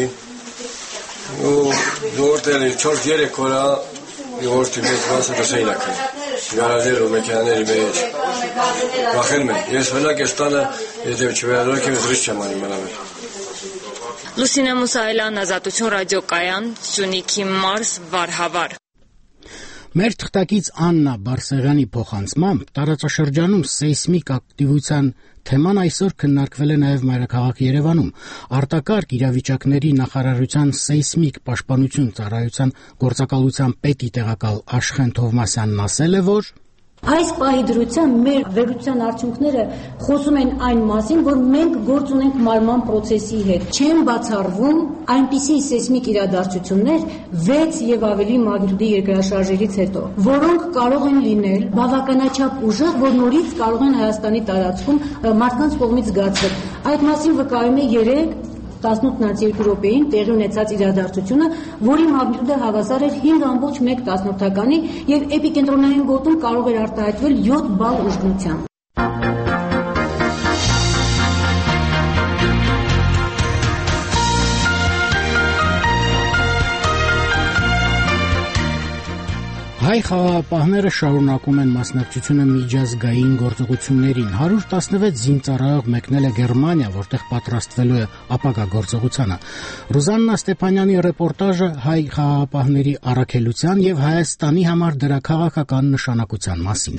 Ու դուրտելի չորս երեք օր Յորտի մեծ մասը դասայնակ է։ Գարաժերը ու մեքենաների մեջ վախենում են։ Ես մենակ ես տանը եթե չվերադառնամ ես ռիսկ չեմ անի մնալ։ Լուսինե Մուսայելյան, Ազատություն ռադիոկայան, Սյունիքի մարզ, Վարհավար։ Մեր թղթակից Աննա Բարսեղյանի փոխանցմամբ տարածաշրջանում սեյսմիկ ակտիվության թեման այսօր քննարկվել է նաև մայրաքաղաք Երևանում։ Արտակարգ իրավիճակների նախարարության սեյսմիկ պաշտպանություն ծառայության գործակալության պետի տեղակալ Աշխեն Թովմասյանն ասել է, որ Այս պահի դրությամբ մեր վերլուծության արդյունքները խոսում են այն մասին, որ մենք գործ ունենք մարման process-ի հետ։ Չեն բացառվում այնպիսի սեյսմիկ իրադարձություններ վեց եւ ավելի մագնիտուդի երկրաշարժերից հետո, որոնք կարող են լինել բավականաչափ ուժեղ, որ նորից կարող են Հայաստանի տարածքում մարդկանց կողմից զգացվել։ Այդ մասին վկայում է երեք տասնութ րոպեին տեղի ունեցած իրադարձությունը, որի մագնիտուդը հավասար էր հինգ ամբողջ մեկ տասնորդականի եւ էպիկենտրոնային գոտում կարող էր արտահայտվել յոթ բալ ուժգնությամբ։ Հայ խաղաղապահները շարունակում են մասնակցությունը միջազգային գործողություններին։ հարյուր տասնվեց զինծառայող մեկնել է Գերմանիա, որտեղ պատրաստվելու է ապագա գործողությանը։ Ռուզաննա Ստեփանյանի ռեպորտաժը հայ խաղաղապահների առաքելության եւ Հայաստանի համար դրա քաղաքական նշանակության մասին է։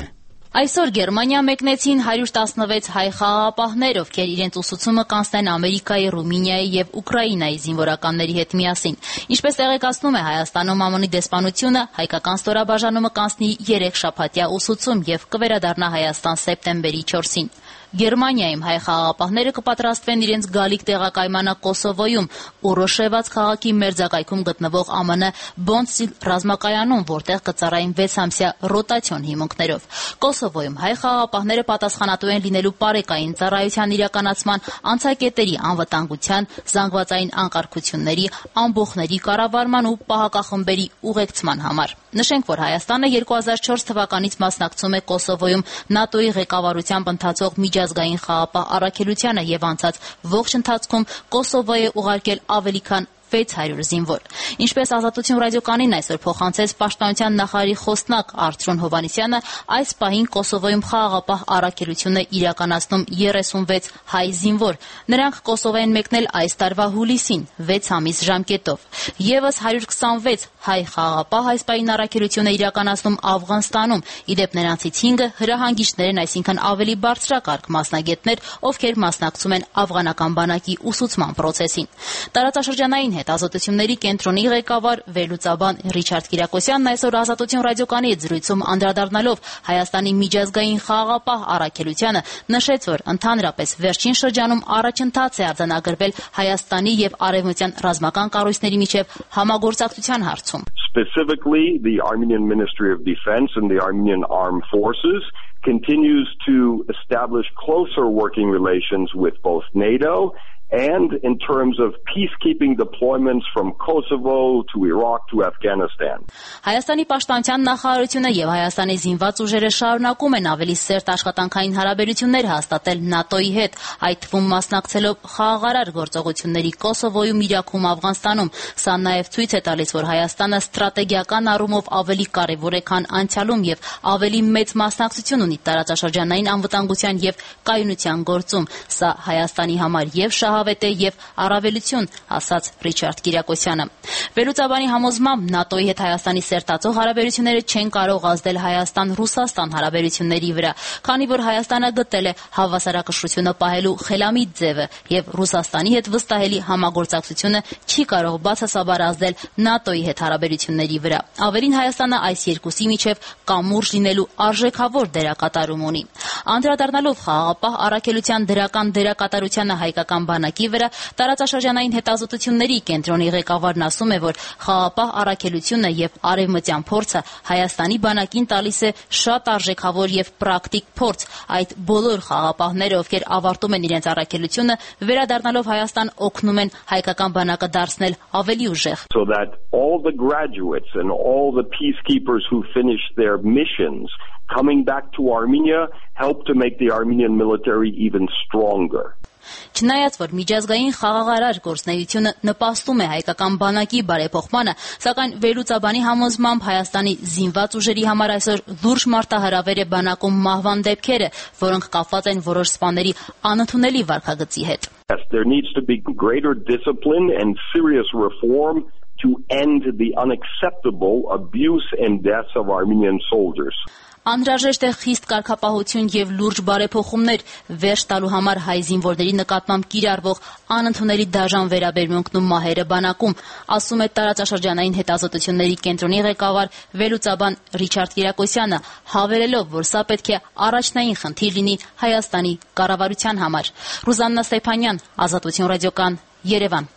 Այսօր Գերմանիա մեկնեցին հարյուր տասնվեց հայ խաղաղապահներ, ովքեր իրենց ուսուցումը կանցնեն Ամերիկայի, Ռումինիայի եւ Ուկրաինայի զինվորականների հետ միասին։ Ինչպես տեղեկացնում է Հայաստանում ԱՄՆ-ի դեսպանությունը, հայկական ստորաբաժանումը կանցնի երեք շաբաթյա ուսուցում եւ կվերադառնա Հայաստան սեպտեմբերի չորսին։ Գերմանիայում հայ խաղաղապահները կպատրաստվեն իրենց գալիք տեղակայմանը Կոսովոյում, Ուռոշևաց քաղաքի մերձակայքում գտնվող ԱՄՆ Բոնդսիլ ռազմակայանում, որտեղ կծառայեն վեցամսյա ռոտացիոն հիմունքներով։ Կոսովոյում հայ խաղաղապահները պատասխանատու են լինելու պարեկային ծառայության իրականացման, անցակետերի անվտանգության, զանգվածային անկարգությունների, ամբոխների կառավարման ու պահակախմբերի ուղեկցման համար։ Նշենք, որ Հայաստանը երկու հազար չորս թվականից մասնակցում է Կոսովոյում ՆԱՏՕ-ի ղեկավարությամբ ընթացող միջազգային խաղաղապահ առաքելությանը եւ անցած ողջ ընթացքում Կոսովո է ուղարկել ավելի քան վեց հարյուր զինվոր։ Ինչպես Ազատություն ռադիոկանին այսօր փոխանցեց Պաշտպանության նախարարի խոսնակ Արծրուն Հովհաննիսյանը, այս պահին Կոսովոյում խաղաղապահ առաքելությունը իրականացնում երեսունվեց հայ զինվոր։ Նրանք Կոսովո են մեկնել այս տարվա հուլիսին, վեց ամիս ժամկետով։ Եվս հարյուր քսանվեց հայ խաղաղապահ այս պահին առաքելություն է իրականացնում Աֆղանստանում։ Իդեպ նրանցից հինգը հրահանգիչներ են, այսինքն ավելի բարձրակարգ մասնագետներ, ովքեր մասնակցում են աֆղանական բանակի ուսուցման պրոցեսին։ Տարածաշրջանային հետազոտությունների կենտրոնի ղեկավար վերլուծաբան Ռիչարդ Կիրակոսյանն այսօր Ազատություն ռադիոկանի հետ զրույցում անդրադառնալով Հայաստանի միջազգային խաղաղապահ առաքելությանը նշեց, որ ընդհանրապես վերջին շրջանում առաջընթաց է արձանագրվել Հայաստանի եւ Արևմտյան ռազմական կառույցների միջև համագործակցության հարցում։ Specifically, the Armenian Ministry of Defense and the Armenian Armed Forces continues to establish closer working relations with both NATO and in terms of peacekeeping deployments from Kosovo to Iraq to Afghanistan. Հայաստանի պաշտպանության նախարարությունը եւ Հայաստանի զինված ուժերը շարունակում են ավելի սերտ աշխատանքային հարաբերություններ հաստատել ՆԱՏՕ-ի հետ, այդ թվում մասնակցելով խաղաղարար գործողությունների Կոսովոյում, Իրաքում, Աֆղանստանում։ Սա նաեւ ցույց է տալիս, որ Հայաստանը ստրատեգիական առումով ավելի կարեւոր է, քան անցյալում եւ ավելի մեծ մասնակցություն ունի տարածաշրջանային անվտանգության եւ կայունության գործում։ Սա Հայաստանի համար եւ շահ հավետ է եւ առավելություն, ասաց Ռիչարդ Կիրակոսյանը։ Վերլուծաբանի համոզմամբ ՆԱՏՕ-ի հետ Հայաստանի սերտացող հարաբերությունները չեն կարող ազդել Հայաստան-Ռուսաստան հարաբերությունների վրա, քանի որ Հայաստանը գտել է հավասարակշռությունը պահելու խելամիտ ձևը եւ Ռուսաստանի հետ վստահելի համագործակցությունը չի կարող բացասաբար ազդել ՆԱՏՕ-ի հետ հարաբերությունների վրա։ Ավելին, Հայաստանը այս երկուսի միջև կամուրջ լինելու արժեքավոր դերակատարում ունի։ Անդրադառնալով խաղաղապահ առաքելության դրական դերակատարությանը հայկական բանակի վրա, տարածաշրջանային հետազոտությունների կենտրոնի ղեկավարն ասում է, որ խաղաղապահ առաքելությունը եւ արևմտյան փորձը Հայաստանի բանակին տալիս է շատ արժեքավոր եւ պրակտիկ փորձ։ Այդ բոլոր խաղաղապահները, ովքեր ավարտում են իրենց առաքելությունը, վերադառնալով Հայաստան, օգնում են հայկական բանակը դարձնել ավելի ուժեղ։ So that all the graduates and all the peacekeepers who finished their missions coming back to Armenia help to make the Armenian military even stronger. Չնայած որ միջազգային խաղաղարար գործունեությունը նպաստում է հայկական բանակի բարեփոխմանը, սակայն վերլուծաբանի համոզմամբ Հայաստանի զինված ուժերի համար այսօր լուրջ մարտահրավեր է բանակում մահվան դեպքերը, որոնք կապված են որոշ սպաների անընդունելի վարքագծի հետ։ Yes, there needs to be greater discipline and serious reform to end the unacceptable abuse and deaths of Armenian soldiers. Անհրաժեշտ է խիստ կարգապահություն եւ լուրջ բարեփոխումներ վերջ տալու համար հայ զինվորների նկատմամբ կիրառվող անընդունելի դաժան վերաբերմունքն ու մահերը բանակում, ասում է տարածաշրջանային հետազոտությունների կենտրոնի ղեկավար վերլուծաբան Ռիչարդ Կիրակոսյանը, հավելելով, որ սա պետք է առաջնային խնդիր լինի Հայաստանի կառավարության համար։ Ռուզաննա Ստեփանյան, Ազատություն ռադիոկան, Երևան։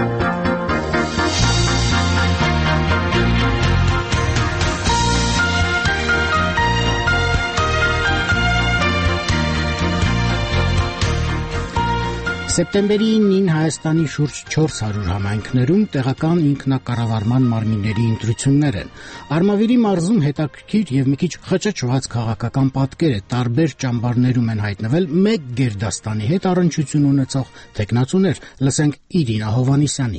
Սեպտեմբերի իննին Հայաստանի շուրջ չորս հարյուր համայնքներում տեղական ինքնակառավարման մարմինների ընտրություններ են։ Արմավիրի մարզում հետաքրքիր եւ մի քիչ խճճված քաղաքական պատկերը տարբեր ճամբարներում են հայտնվել մեկ գերդաստանի հետ առնչություն ունեցող տեխնացուներ, լսենք Իրինա Հովհաննիսյանին։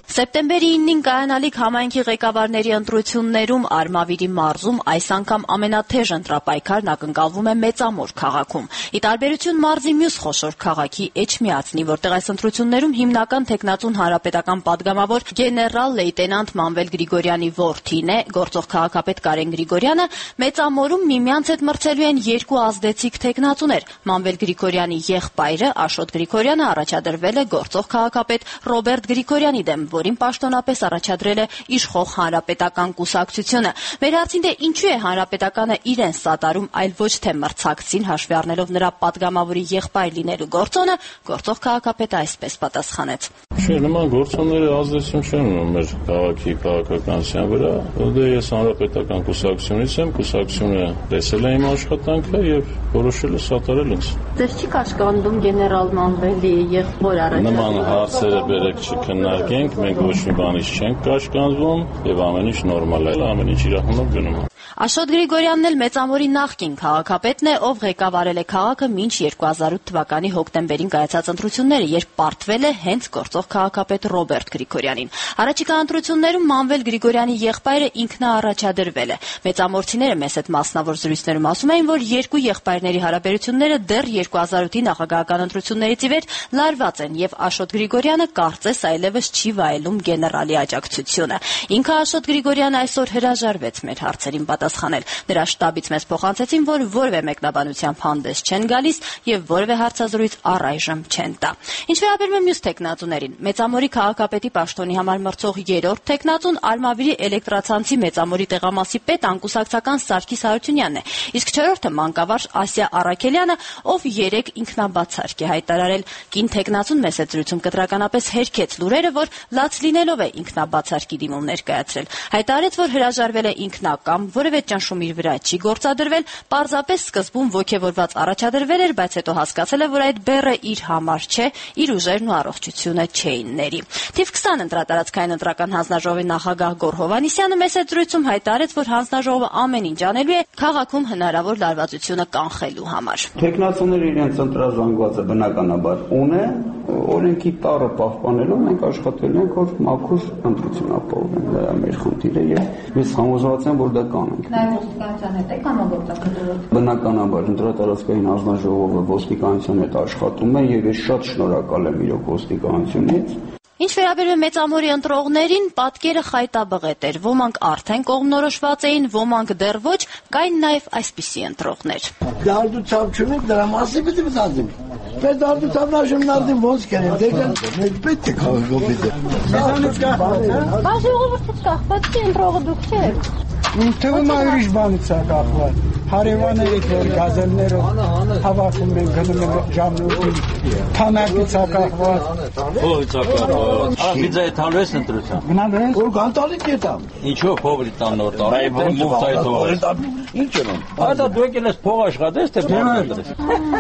Սեպտեմբերի իննին կայանալիք համայնքի ղեկավարների ընտրություններում Արմավիրի մարզում այս անգամ ամենաթեժ ընտրապայքարն ակնկալվում է Մեծամոր քաղաքում։ Ի տարբերություն մարզի մյուս խոշոր քաղաքի Էջմիածնի, որտեղ այս ընտրություններում հիմնական թեկնածուն հանրապետական падգամավոր գեներալ լեյտենանտ Մանվել Գրիգորյանի որդին է, գործող քաղաքապետ Կարեն Գրիգորյանը, Մեծամորում միմյանց հետ մրցելու են երկու ազդեցիկ թեկնածուներ։ Մանվել Գրիգորյանի եղբայրը Աշոտ Գրիգորյանը առաջադրվել է գործող քաղաքապետ Ռոբերտ Գրիգորյանի դեմ, որին պաշտոնապես առաջադրել է իշխող հանրապետական կուսակցությունը։ Մեր հարցին դե ինչու է հանրապետականը իրեն սատարում, այլ ոչ թե մրցակցին, հաշվի առնելով նրա падգամավորի եղբայր լինելու գործոնը, գործող քաղաքապետը այսպես պատասխանեց. Չէ, նման գործոնները ազդեցություն չեն ունում մեր քաղաքի քաղաքականության վրա։ Դե ես հանրապետական կուսակցությունից եմ, կուսակցությունը տեսել է իմ աշխատանքը եւ որոշել է սատարել ինձ։ Ձեզ չի կաշկանդում գեներալ Մանվելի եղբոր առաջադրել։ Նման հարցերը բերեք չքննարկենք, մենք ոչ մի բանից չենք կաշկանդվում եւ ամեն ինչ նորմալ է, ամեն ինչ իր հունով գնում է։ Աշոտ Գրիգորյանն էլ Մեծամորի նախկին քաղաքապետն է, ով ղեկավարել է քաղաքը մինչ երկու հազար ութ թվականի հոկտեմբերին կայացած ընտրությունները, երբ պարտվել է հենց գործող քաղաքապետ Ռոբերտ Գրիգորյանին։ Առաջիկա ընտրություններում Մանվել Գրիգորյանի եղբայրը ինքնաառաջադրվել է։ Մեծամորցիները մեծ հետ մասնավոր զրույցներում ասում էին, որ երկու եղբայրների հարաբերությունները դեռ երկու հազար ութի նախագահական ընտրություններից ի վեր լարված են եւ Աշոտ Գրիգորյանը կարծես այլևս չի վայելում գեներալի աջակցությունը։ Ինքը Աշոտ Գրիգորյանը այսօր հրաժարվեց մեր հարցերին պատասխանել։ Նրա շտաբից մեզ փոխանցեցին, որ որևէ մեկնաբանությամբ հանդես չեն գալիս եւ որևէ հարցազրույց առայժմ չեն տա։ Ինչ վերաբերում է մյուս տեխնատուներին, Մեծամորի քաղաքապետի պաշտոնի համար մրցող երրորդ տեխնատուն Արմավիրի էլեկտրացանցի Մեծամորի տեղամասի պետ անկուսակցական Սարգիս Հարությունյանն է, իսկ չորրորդը մանկավարժ Ասիա Առաքելյանը, ով երեք ինքնաբացարկ է հայտարարել։ Կին տեխնատուն մեծ զրույցում կտրականապես հերքեց լուրերը, որ լաց լինելով է ինքնաբացարկի դիմում ներկայացրել։ Հայտարարեց, որ հրաժարվել է ինքնակամ, որևէ ճնշում իր վրա չի գործադրվել, պարզապես սկզբում ոգևորված առաջադրվել էր, բայց հետո հասկացել է, որ այդ բեռը իր համար չէ, իր ուժերն ու առողջությունը չէին ների։ Թիվ քսան ընտրատարածքային ընտրական հանձնաժողովի նախագահ Գոռ Հովհաննիսյանը մեծ զրույցում հայտարարեց, որ հանձնաժողովը ամեն ինչ անելու է քաղաքում հնարավոր լարվածությունը կանխելու համար։ Տեխնացուները իրենց ընտրազանգվածը բնականաբար ունեն, օրենքի տառը պահպանելով մենք աշխատել ենք, որ մաքուր ընտրություն ապահովենք, դա մեր խնդիրը եւ ես համոզված եմ, որ դա կանենք։ Նաև ոստիկանության հետ եք համագործակցում։ Բնականաբար ընտրատարածքային հանձնաժողովը ոստիկանության հետ աշխատում է եւ ես շատ շնորհակալ եմ իրոք ոստիկանությունից։ Ինչ վերաբերում է Մեծամորի ընտրողներին, պատկերը խայտաբղետ էր։ Ոմանք արդեն կողմնորոշված էին, ոմանք դեռ ոչ, կային նաև այսպիսի ընտրողներ։ Դարդուցավ չունի, դրա մասի պիտի մտածեմ։ Բայց դարդուցավն աշմնարդին ոնց կերեմ, դեկան պետք է քաղաքոպիտը։ Մեզանից կախված, հա։ Բա ժողովրդից կախված չի ընտրողը դուք չեք։ Թվում է ուրիշ բանից է կախված։ Հարևաններից որ գազելներով հավաքում են գնում են ժամնուտին, թանակից է կախված։ Փողից է կախված։ Ահա այդ հանդես ընտրության։ Գնալու են, որ գանտալի կետամ։ Ինչո՞վ փողի տան նոր տան։ Այ մուխտ այդ թող։ Ինչ են։ Այդ դու եկել ես փող աշխատես, թե փող ընտրես։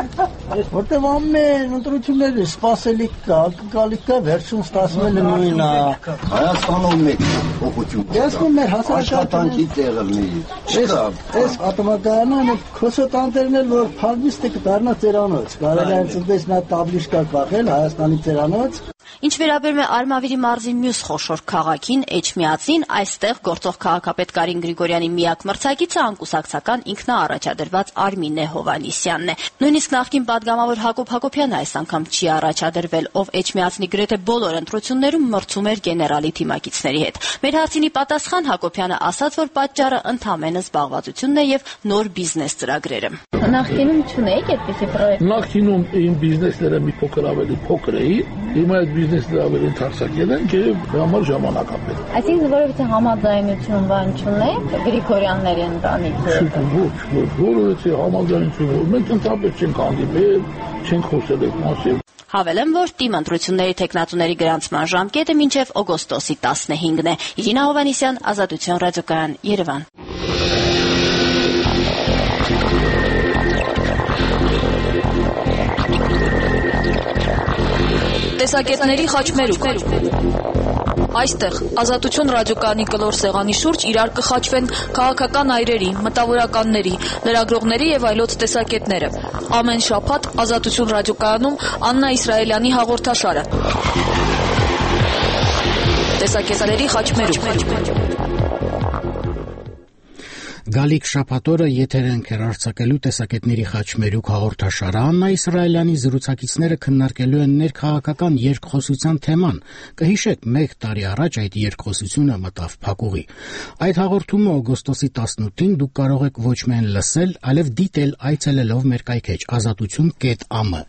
Որտեւ ամեն ընտրությունները սպասելիք կա, գալիք կա, վերջում ստացվում է նույնն է։ Հայաստանում մեկ փոխություն։ Ես մեր հասարակական տեղը լինի։ Այս ատոմակայանը քոսոտանտերն էլ որ փալվիստը կդառնա ծերանոց։ Կարելի է ցույց նա տաբլիշկա կախել Հայաստանի ծերանոց։ Ինչ վերաբերում է Արմավիրի մարզի մյուս խոշոր քաղաքին Էջմիածին, այստեղ գործող քաղաքապետ Կարեն Գրիգորյանի միակ մրցակիցը անկուսակցական ինքնաառաջադրված Արմինե Հովհաննիսյանն է։ Նույնիսկ նախկին падգամավոր Հակոբ Հակոբյանը այս անգամ չի առաջադրվել, ով Էջմիածնի գրեթե բոլոր ընտրություններում մրցում էր գեներալի թիմակիցների հետ։ Մեր հարցինի պատասխան Հակոբյանը ասաց, որ պատճառը ընդհանրապես զբաղվածությունն է եւ նոր բիզնես ծրագրերը։ Նախկինում չունեիք այդպիսի պրոյեկտ։ Նախկինում իմ բիզնեսները մի փոքր ավելի փոքր էին, հիմա այդ բիզնեսները ավելի ընդարձակել են եւ համար ժամանակապետ։ Այսինքն որովհետեւ համաձայնություն բան չունեք Գրիգորյանների ընտանիքը։ Ոչ, ոչ, որովհետեւ համաձայնություն մենք ընդհանրապես չենք հանդիպել, չենք խոսել այդ մասին։ Հավելեմ, որ թիմ ընտրությունների տեխնատուների գրանցման ժամկետը մինչև օգոստոսի տասնհինգն է։ Իրինա Հովհաննիսյան, Ազատություն ռադիոկայան, Երևան։ Տեսակետների խաչմերուկ։ Այստեղ Ազատություն ռադիոկայանի կլոր սեղանի շուրջ իրար կխաչվեն քաղաքական այրերի, մտավորականների, լրագրողների եւ այլոց տեսակետները։ Ամեն շաբաթ Ազատություն ռադիոկայանում Աննա Իսրայելյանի հաղորդաշարը։ Տեսակետների խաչմերուկ։ Գալիք շաբաթօրը եթեր են արձակելու տեսակետների խաչմերուկ հաղորդաշարը։ Աննա Իսրայելյանի զրուցակիցները քննարկելու են ներքաղաքական երկխոսության թեման։ Կհիշեք, մեկ տարի առաջ այդ երկխոսությունը մտավ փակուղի։ Այդ հաղորդումը օգոստոսի տասնութին դուք կարող եք ոչ միայն լսել, այլև դիտել այցելելով մեր կայքեջ ազատություն կետ ա մ։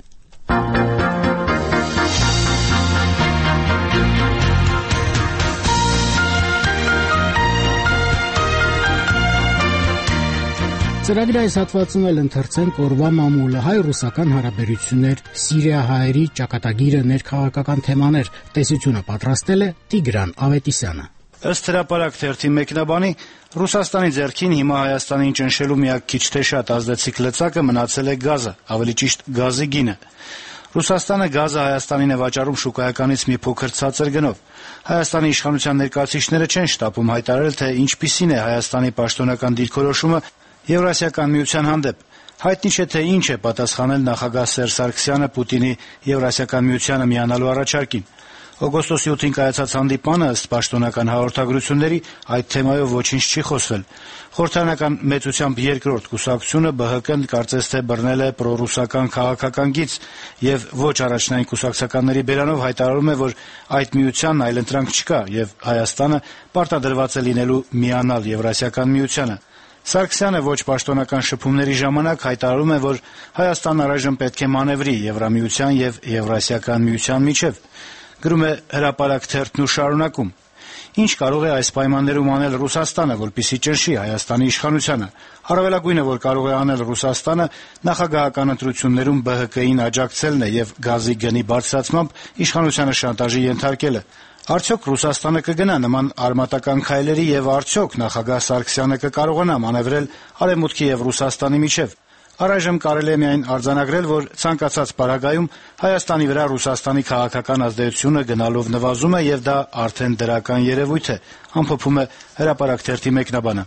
Ծրագրի այս հատվածում էլ ընթերցենք օրվա մամուլը հայ-ռուսական հարաբերություններ, Սիրիա-հայերի ճակատագիրը, ներքաղաքական թեմաներ։ Տեսությունը պատրաստել է Տիգրան Ավետիսյանը։ Ըստ հրապարակ թերթի մեկնաբանի, Ռուսաստանի ձեռքին հիմա Հայաստանին ճնշելու միակ քիչ թե շատ ազդեցիկ լծակը մնացել է գազը, ավելի ճիշտ գազի գինը։ Ռուսաստանը գազը Հայաստանին է վաճառում շուկայականից մի փոքր ցածր գնով։ Հայաստանի իշխանության ներկայացուցիչները չեն շտապում հայտարարել, թե ինչպիսին է Հայաստանի պաշտոնական դիրքորոշումը Եվրասիական միության հանդեպ։ Հայտնի չէ, թե ինչ է պատասխանել նախագահ Սերժ Սարգսյանը Պուտինի Եվրասիական միությանը միանալու առաջարկին։ Օգոստոսի ութին կայացած հանդիպանը ըստ պաշտոնական հաղորդագրությունների այդ թեմայով ոչինչ չի խոսվել։ Խորհրդարանական մեծությամբ երկրորդ կուսակցությունը Բ Հ Կն կարծես թե բռնել է պրոռուսական քաղաքական գիծ եւ ոչ առաջնային կուսակցականների բերանով հայտարարում է, որ այդ միությանն այլընտրանք չկա եւ Հայաստանը պարտադրված է լինելու միանալ Եվրասիական միությանը։ Սարգսյանը ոչ պաշտոնական շփումների ժամանակ հայտարարում է, որ Հայաստանն առայժմ պետք է մանևրի Եվրամիության եւ Եվրասիական միության միջեւ։ Գրում է հրապարակ թերթն ու շարունակում. Ինչ կարող է այս պայմաններում անել Ռուսաստանը, որպեսզի ճնշի Հայաստանի իշխանությանը։ Առավելագույնը, որ կարող է անել Ռուսաստանը, նախագահական ընտրություններում Բ Հ Կին աջակցելն է եւ գազի գնի բարձրացմամբ իշխանությանը շանտաժի ենթարկելը։ Արդյոք Ռուսաստանը կգնա նման արմատական քայլերի եւ արդյոք նախագահ Սարգսյանը կկարողանա մանևրել Արևմուտքի եւ Ռուսաստանի միջեւ։ Առայժմ կարելի է միայն արձանագրել, որ ցանկացած պարագայում Հայաստանի վրա Ռուսաստանի քաղաքական ազդեցությունը գնալով նվազում է եւ դա արդեն դրական երևույթ է, ամփոփում է հրապարակ թերթի մեկնաբանը։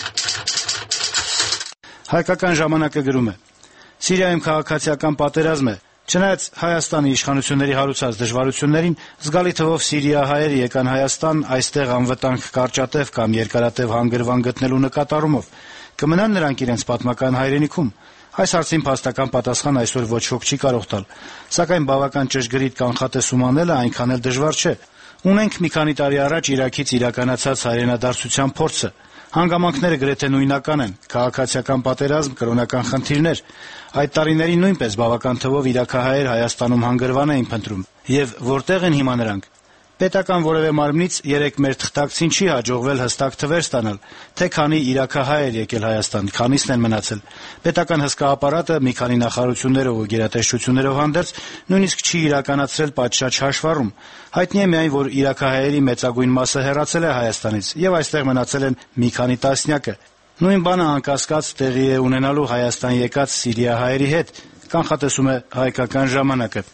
Հայկական ժամանակը գրում է. Սիրիայում քաղաքացիական պատերազմ է։ Չնայած Հայաստանի իշխանությունների հարուցած դժվարություններին, զգալի թվով սիրիահայեր եկան Հայաստան այստեղ անվտանգ կարճատև կամ երկարատև հանգրվան գտնելու նկատառումով։ Կմնան նրանք իրենց պատմական հայրենիքում։ Այս հարցին փաստական պատասխան այսօր ոչ ոք չի կարող տալ, սակայն բավական ճշգրիտ կանխատեսում անելը այնքան էլ դժվար չէ։ Ունենք մի քանի տարի առաջ Իրաքից իրականացած հայրենադարձության փորձը։ Հանգամանքները գրեթե նույնական են՝ քաղաքացիական պատերազմ, կրոնական խնդիրներ։ Այդ տարիներին նույնպես բավական թվով իրաքահայեր Հայաստանում հանգրվան էին փնտրում։ Եվ որտեղ են հիմա նրանք։ Պետական որևէ մարմնից երեք մեր թղթակցին չի հաջողվել հստակ թվեր ստանալ, թե քանի իրաքահայ էր եկել Հայաստան, քանիսն են մնացել։ Պետական հսկա ապարատը մի քանի նախարարություններով ու գերատեսչություններով հանդերձ նույնիսկ չի իրականացրել պատշաճ հաշվառում։ Հայտնի է միայն, որ իրաքահայերի մեծագույն մասը հեռացել է Հայաստանից եւ այստեղ մնացել են մի քանի տասնյակը։ Նույն բանը անկասկած տեղի է ունենալու Հայաստան եկած սիրիահայերի հետ, կանխատեսում է Հայկական ժամանակը։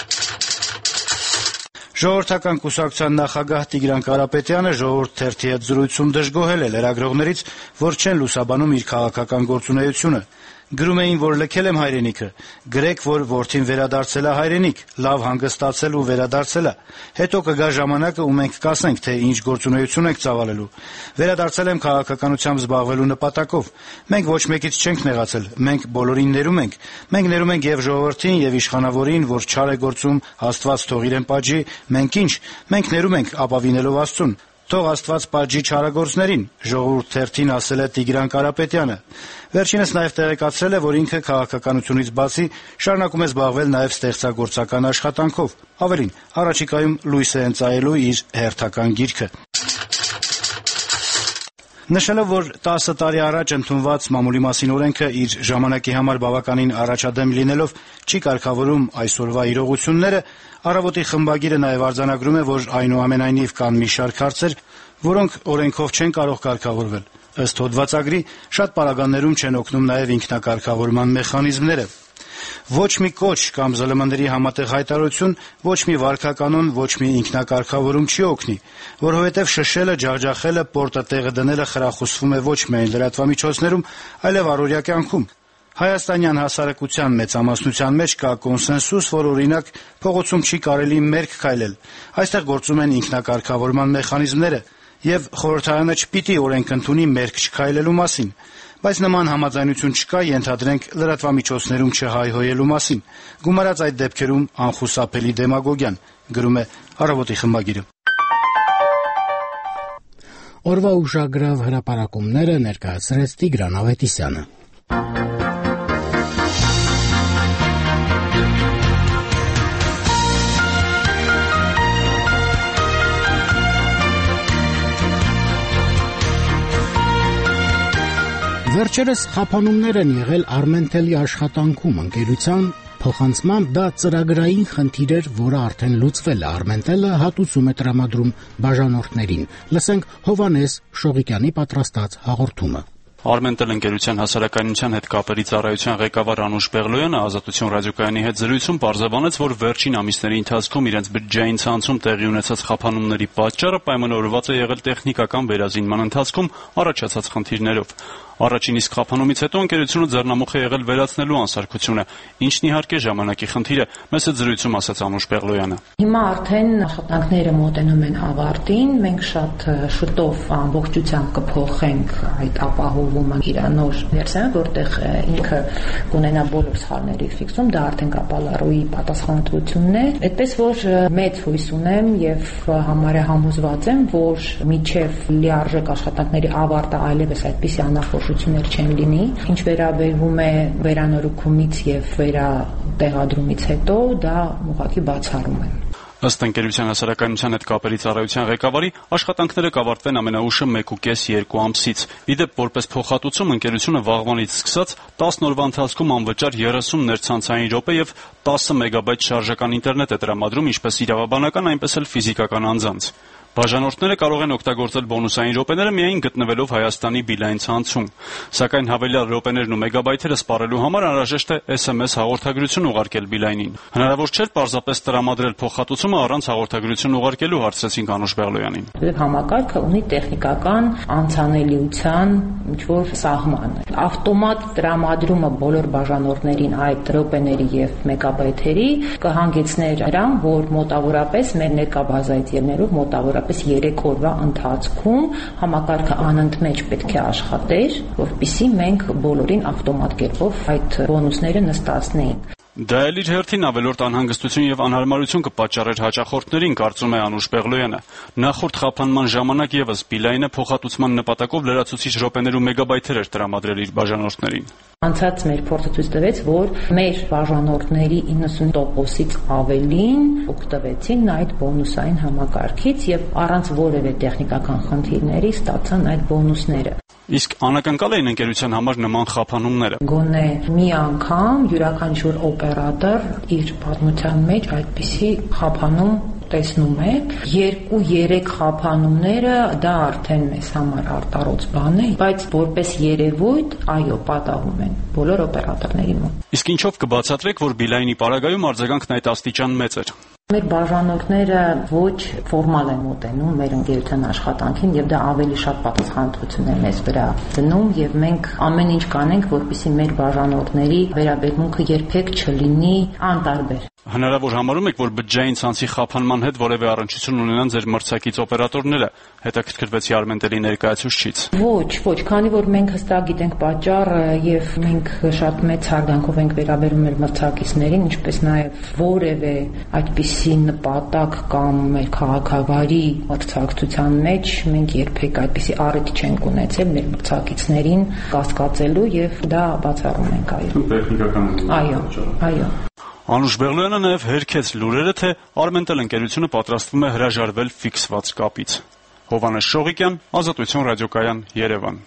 Ժողովրդական կուսակցության նախագահ Տիգրան Կարապետյանը Ժողովուրդ թերթի հետ զրույցում դժգոհել է լրագրողներից, որ չեն լուսաբանում իր քաղաքական գործունեությունը։ Գրում էին, որ լքել եմ հայրենիքը, գրեք, որ որդին վերադարձել է հայրենիք, լավ հանգստացել ու վերադարձել է։ Հետո կգա ժամանակը, ու մենք կասենք, թե ինչ գործունեություն եք ծավալելու։ Վերադարձել եմ քաղաքականությամբ զբաղվելու նպատակով։ Մենք ոչ մեկից չենք նեղացել, մենք բոլորին ներում ենք։ Մենք ներում ենք եւ ժողովրդին, եւ իշխանավորին, որ չար է գործում, Աստված թող իրեն պատժի, մենք ինչ։ Մենք ներում ենք ապավինելով Աստծուն։ Թող Աստված պատժի չարագործներին, Ժողովուրդ թերթին ասել է Տիգրան Կարապետյանը։ Վերջինս նաև տեղեկացրել է, որ ինքը քաղաքականությունից բացի շարունակում է զբաղվել նաև ստեղծագործական աշխատանքով։ Ավելին, առաջիկայում լույս է ընծայելու իր հերթական գիրքը։ Նշելով, որ տասը տարի առաջ ընդունված մամուլի մասին օրենքը իր ժամանակի համար բավականին առաջադեմ լինելով չի կարգավորում այսօրվա իրողությունները, Առավոտի խմբագիրը նաև արձանագրում է, որ այնուամենայնիվ կան մի շարք հարցեր, որոնք օրենքով չեն կարող կարգավորվել։ Ըստ հոդվածագրի, շատ պարագաներում չեն օգնում նաև ինքնակարգավորման մեխանիզմները։ Ոչ մի կոչ կամ ԶԼՄ-ների համատեղ հայտարարություն, ոչ մի վարքականոն, ոչ մի ինքնակարգավորում չի օգնի, որովհետև շշելը, ջախջախելը, պորտը տեղը դնելը խրախուսվում է ոչ միայն լրատվամիջոցներում, այլև առօրյա կյանքում։ Հայաստանյան հասարակության մեծամասնության մեջ կա կոնսենսուս, որ օրինակ փողոցում չի կարելի մերկ քայլել։ Այստեղ գործում են ինքնակարգավորման մեխանիզմները, եւ խորհրդարանը չպիտի օրենք ընդունի մերկ չքայլելու մասին։ Բայց նման համաձայնություն չկա, ենթադրենք, լրատվամիջոցներում չհայհոյելու մասին։ Գումարած այդ դեպքերում անխուսափելի դեմագոգիան, գրում է «Առավոտի» խմբագիրը։ Օրվա ուշագրավ հրապարակումները ներկայացրեց Տիգրան Ավետիսյանը։ Վերջերս խափանումներ են եղել Armentel-ի աշխատանքում ընկերության փոխանցմամբ դա ծրագրային խնդիր էր, որը արդեն լուծվել է։ Armentel-ը հատուցում է տրամադրում բաժանորդներին։ Լսենք Հովհաննես Շողիկյանի պատրաստած հաղորդումը։ Armentel ընկերության հասարակայնության հետ կապերի ծառայության ղեկավար Անուշ Բեղլոյանը Ազատություն ռադիոկայանի հետ զրույցում պարզաբանեց, որ վերջին ամիսների ընթացքում իրենց բյուջեային ցանցում տեղի ունեցած խափանումների պատճառը պայմանավորված է եղել տեխնիկական վերազինման ընթացքում առաջացած խնդիրներով։ Առաջին իսկ խափանումից հետո ընկերությունը ձեռնամուխ է եղել վերացնելու անսարքությունը, ինչն իհարկե ժամանակի խնդիր է, մեծ զրույցում ասաց Անուշ Բեղլոյանը։ Հիմա արդեն աշխատանքները մոտենում են ավարտին, մենք շատ շուտով ամբողջությամբ կփոխենք այդ ապահովումը իր նոր վերսիան, որտեղ ինքը կունենա բոլոր սխալների ֆիքսում, դա արդեն կապալառուի պատասխանատվությունն է։ Այդպես որ մեծ հույս ունեմ եւ համարյա համոզված եմ, որ միջև լիարժեք աշխատանքների ավարտը այլևս այդպիսի անախորժություններ չեն լինի։ Ինչ վերաբերվում է վերանորոգումից եւ վերատեղադրումից հետո, դա ուղղակի բացառում եմ։ Ըստ ընկերության հասարակայնության հետ կապերի ծառայության ղեկավարի, աշխատանքները կավարտվեն ամենաուշը մեկուկես-երկու ամսից։ Իդեպ, որպես փոխհատուցում, ընկերությունը վաղվանից սկսած տասն օրվա ընթացքում անվճար երեսուն ներցանցային րոպե եւ տասը մեգաբայթ շարժական ինտերնետ է տրամադրում ինչպես իրավաբանական, այնպես էլ ֆիզիկական անձանց։ Բաժանորդները կարող են օգտագործել բոնուսային րոպեները միայն գտնվելով Հայաստանի բիլային ցանցում, սակայն հավելյալ րոպեներն ու մեգաբայթերը սպառելու համար անհրաժեշտ է էս էմ էս հաղորդագրություն ուղարկել բիլայնին։ Հնարավոր չէր պարզապես տրամադրել փոխհատուցումը առանց հաղորդագրություն ուղարկելու, հարցրեցինք Անուշ Բեղլոյանին։ Եվ համակարգը ունի տեխնիկական անցանելիության ինչ-որ սահման։ Ավտոմատ տրամադրումը բոլոր բաժանորդներին այդ րոպեների եւ մեգաբայթերի կհանգեցներ նրան, որ մոտավորապես մեր ներկա բազայից ելնելով մոտավորապես երեք օրվա ընթացքում համակարգը անընդմեջ պետք է աշխատեր, որպեսզի մենք բոլորին ավտոմատ կերպով այդ բոնուսները նստացնեինք։ Դա էլ իր հերթին ավելորդ անհանգստություն եւ անհարմարություն կպատճառեր հաճախորդներին, կարծում է Անուշ Բեղլոյանը։ Նախորդ խափանման ժամանակ եւս բիլայնը փոխհատուցման նպատակով լրացուցիչ րոպեներ ու մեգաբայթեր էր տրամադրել իր բաժանորդներին։ Անցած մեր փորձը ցույց տվեց, որ մեր բաժանորդների իննսուն տոկոսից ավելին օգտվեցին այդ բոնուսային համակարգից եւ առանց որևէ տեխնիկական խնդիրների ստացան այդ բոնուսները։ Իսկ անակնկալ էին ընկերության համար նման խափանումները։ Գոնե մի անգամ յուրաքանչյուր օպերատոր իր պատմության մեջ այդպիսի խափանում տեսնում է, երկու-երեք խափանումները դա արդեն մեզ համար արտարոց բան է, բայց որպես երևույթ, այո, պատահում են բոլոր օպերատորների մոտ։ Իսկ ինչով կբացատրեք, որ բիլայնի պարագայում արձագանքն այդ աստիճան մեծ էր։ Մեր բաժանորդները ոչ ֆորմալ են մոտենում մեր ընկերության աշխատանքին եւ դա ավելի շատ պատասխանատվություն է մեզ վրա դնում եւ մենք ամեն ինչ կանենք, որպեսզի մեր բաժանորդների վերաբերմունքը երբեք չլինի անտարբեր։ Հնարավոր համարում եք, որ բջջային ցանցի խափանման հետ որևէ առնչություն ունենան ձեր մրցակից օպերատորները, հետաքրքրվեցի Armentel-ի ներկայացուցչից։ Ոչ, ոչ, քանի որ մենք հստակ գիտենք պատճառը եւ մենք շատ մեծ հարգանքով ենք վերաբերում մեր մրցակիցներին, ինչպես նաեւ որևէ այդպիսի նպատակ կամ մեր քաղաքավարի մրցակցության մեջ մենք երբեք այդպիսի առիթ չենք ունեցել մեր մրցակիցներին կասկածելու եւ դա բացառում ենք, այո։ Տեխնիկական։ Այո, այո։ Անուշ Բեղլոյանը նաև հերքեց լուրերը, թե Armentel ընկերությունը պատրաստվում է հրաժարվել ֆիքսված կապից։ Հովհաննես Շողիկյան, Ազատություն ռադիոկայան, Երևան։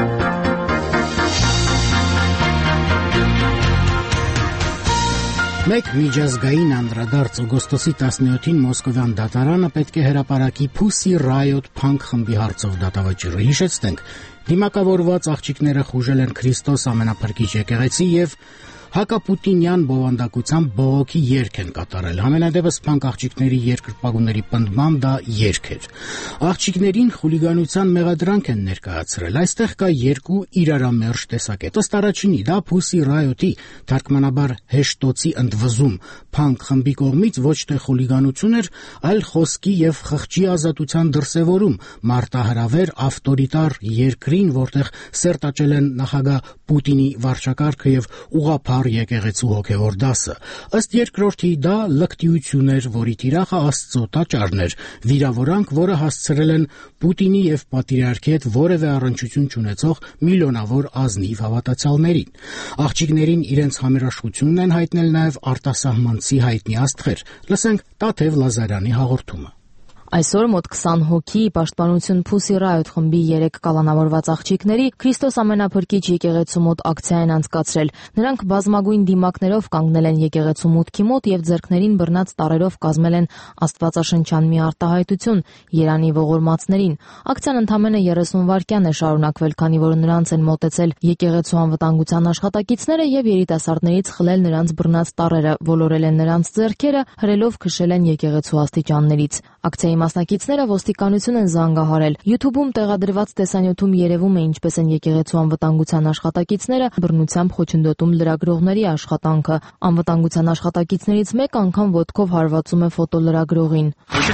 Մեկ միջազգային անդրադարձ օգոստոսի տասնյոթին Մոսկովյան դատարանը պետք է հրապարակի Pussy Riot Punk խմբի հարցով դատավճիռը։ Հիշեցնենք, դիմակավորված աղջիկները խուժել են Քրիստոս ամենափրկիչ եկեղեցի եւ հակապուտինյան բովանդակությամբ բողոքի երգ են կատարել։ Համենայնդեպս փանկ աղջիկների երկրպագուների պնդմամբ դա երգ էր։ Աղջիկներին խուլիգանության մեղադրանք են ներկայացրել։ Այստեղ կա երկու իրարամերժ տեսակետ։ Ըստ առաջինի դա Pussy Riot-ի, թարգմանաբար հեշտոցի ընդվզում, փանկ խմբի կողմից ոչ թե խուլիգանություն էր, այլ խոսքի եւ խղճի ազատության դրսեւորում մարտահրավեր ավտորիտար երկրին, որտեղ սերտաճել են նախագահ Պուտինի վարչակարգը եւ ուղղափառ եկեղեցու հոգեվոր դասը։ Ըստ երկրորդի դա լկտիություն էր, որի թիրախը Աստծո տաճարն էր, վիրավորանք, որը հասցրել են Պուտինի եւ պատրիարքի հետ որևէ առնչություն չունեցող միլիոնավոր ազնիվ հավատացյալներին։ Աղջիկներին իրենց համերաշխությունն են հայտնել նաեւ արտասահմանցի հայտնի աստղեր։ Լսենք Տաթև Լազարյանի հաղորդումը։ Այսօր մոտ քսան հոգի պաշտպանություն Pussy Riot խմբի երեք կալանավորված աղջիկների Քրիստոս ամենափրկիչ եկեղեցու մոտ ակցիա են անցկացրել։ Նրանք բազմագույն դիմակներով կանգնել են եկեղեցու մուտքի մոտ եւ ձեռքներին բռնած տառերով կազմել են աստվածաշնչյան մի արտահայտություն Երանի ողորմածներին։ Ակցիան ընդամենը երեսուն վայրկյան է շարունակվել, քանի որ նրանց են մոտեցել եկեղեցու անվտանգության աշխատակիցները եւ երիտասարդներից խլել նրանց բռնած տառերը, ոլորել են նրանց ձեռքերը, հրելով քշել են եկեղեցու աստիճաններից։ Ակցիայի մասնակիցները ոստիկանություն են զանգահարել։ YouTube-ում տեղադրված տեսանյութում երևում է ինչպես են եկեղեցու անվտանգության աշխատակիցները բռնությամբ խոչընդոտում լրագրողների աշխատանքը։ Անվտանգության աշխատակիցներից մեկ անգամ ոտքով հարվածում է ֆոտոլրագրողին։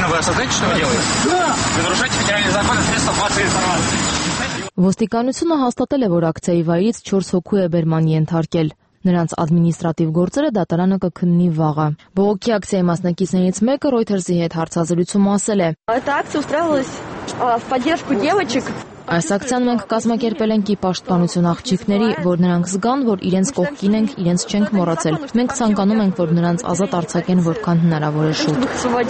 Ոստիկանությունը հաստատել է, որ ակցիայի վայրից չորս հոգու է բերման ենթարկել։ Նրանց ադմինիստրատիվ գործերը դատարանը կքննի վաղը։ Բողոքի ակցիայի մասնակիցներից մեկը Reuters-ի հետ հարցազրույցում ասել է. Այս ակցիան մենք կազմակերպել ենք ի պաշտպանություն աղջիկների, որ նրանք զգան, որ իրենց կողքին ենք, իրենց չենք մոռացել։ Մենք ցանկանում ենք, որ նրանց ազատ արձակեն որքան հնարավոր է շուտ։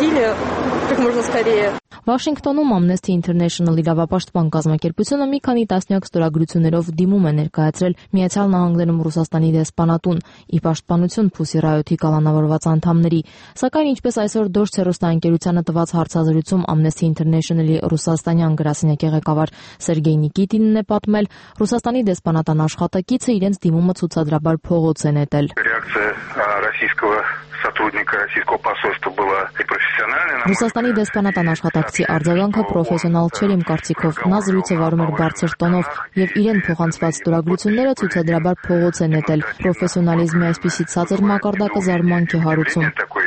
Վաշինգտոնում Amnesty International իրավապաշտպան կազմակերպությունը մի քանի տասնյակ ստորագրություններով դիմում է ներկայացրել Միացյալ Նահանգներում Ռուսաստանի դեսպանատուն ի պաշտպանություն Pussy Riot-ի կալանավորված անդամների։ Սակայն ինչպես այսօր Դոժ հեռուստաընկերությանը տված հարցազրույցում Amnesty International-ի ռուսաստանյան գրասենյակի ղեկավար Սերգեյ Նիկիտինն է պատմել, Ռուսաստանի դեսպանատան աշխատակիցը իրենց դիմումը ցուցադրաբար փողոց է նետել։ Ռուսաստանի դեսպանատան աշխատակցի արձագանքը պրոֆեսիոնալ չէր իմ կարծիքով։ Նա զրույցը վարում էր բարձր տոնով եւ իրեն փոխանցված ստորագրությունները ցուցադրաբար փողոց է նետել։ Պրոֆեսիոնալիզմի այսպիսի ցածր մակարդակը զարմանք է հարուցում։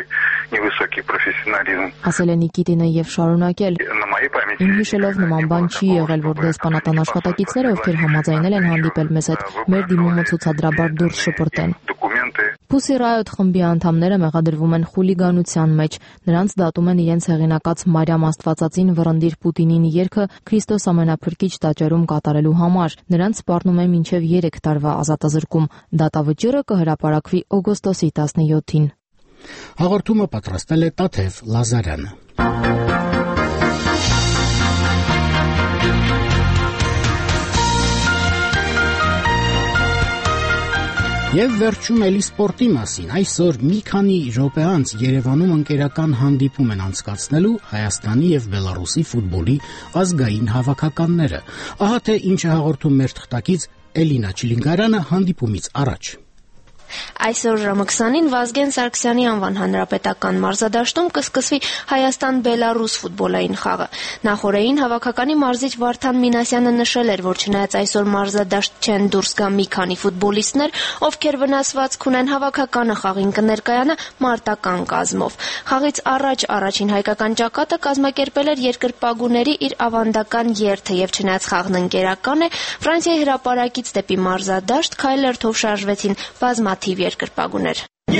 Ասել է Նիկիտինը եւ շարունակել. Իմ հիշելով նման բան չի եղել, որ դեսպանատան աշխատակիցները, ովքեր համաձայնել են հանդիպել մեզ հետ, մեր դիմումը ցուցադրաբար դուրս շպրտեն։ Pussy Riot խմբի անդամները մեղադրվում են խուլիգանության մեջ։ Նրանց դատում են իրենց հեղինակած Մարիամ Աստվածածին վռնդիր Պուտինին երգը Քրիստոս ամենափրկիչ տաճարում կատարելու համար։ Նրանց սպառնում է մինչև երեք տարվա ազատազրկում։ Դատավճիռը կհրապարակվի օգոստոսի տասնյոթին։ Հաղորդումը պատրաստել է Տաթև Լազարյանը։ Եվ վերջում էլի սպորտի մասին։ Այսօր մի քանի րոպե անց Երևանում ընկերական հանդիպում են անցկացնելու Հայաստանի եւ Բելարուսի ֆուտբոլի ազգային հավաքականները։ Ահա թե ինչ է հաղորդում մեր թղթակից Էլինա Չիլինգարյանը հանդիպումից առաջ։ Այսօր ժամը քսանին Վազգեն Սարգսյանի անվան հանրապետական մարզադաշտում կսկսվի Հայաստան-Բելարուս ֆուտբոլային խաղը։ Նախորդին հավաքականի մարզիչ Վարդան Մինասյանը նշել էր, որ չնայած այսօր մարզադաշտ չեն դուրս գա մի քանի ֆուտբոլիստներ, ովքեր վնասվածք ունեն, հավաքականը խաղին կներկայանա մարտական կազմով։ Խաղից առաջ առաջին հայկական ճակատը կազմակերպել էր երկրպագուների իր ավանդական երթը եւ չնայած խաղն ընկերական է, Ֆրանսիայի հրապարակից դեպի մարզադաշտ քայլերթով շարժվեցին բազմաթիվ երկրպագուներ։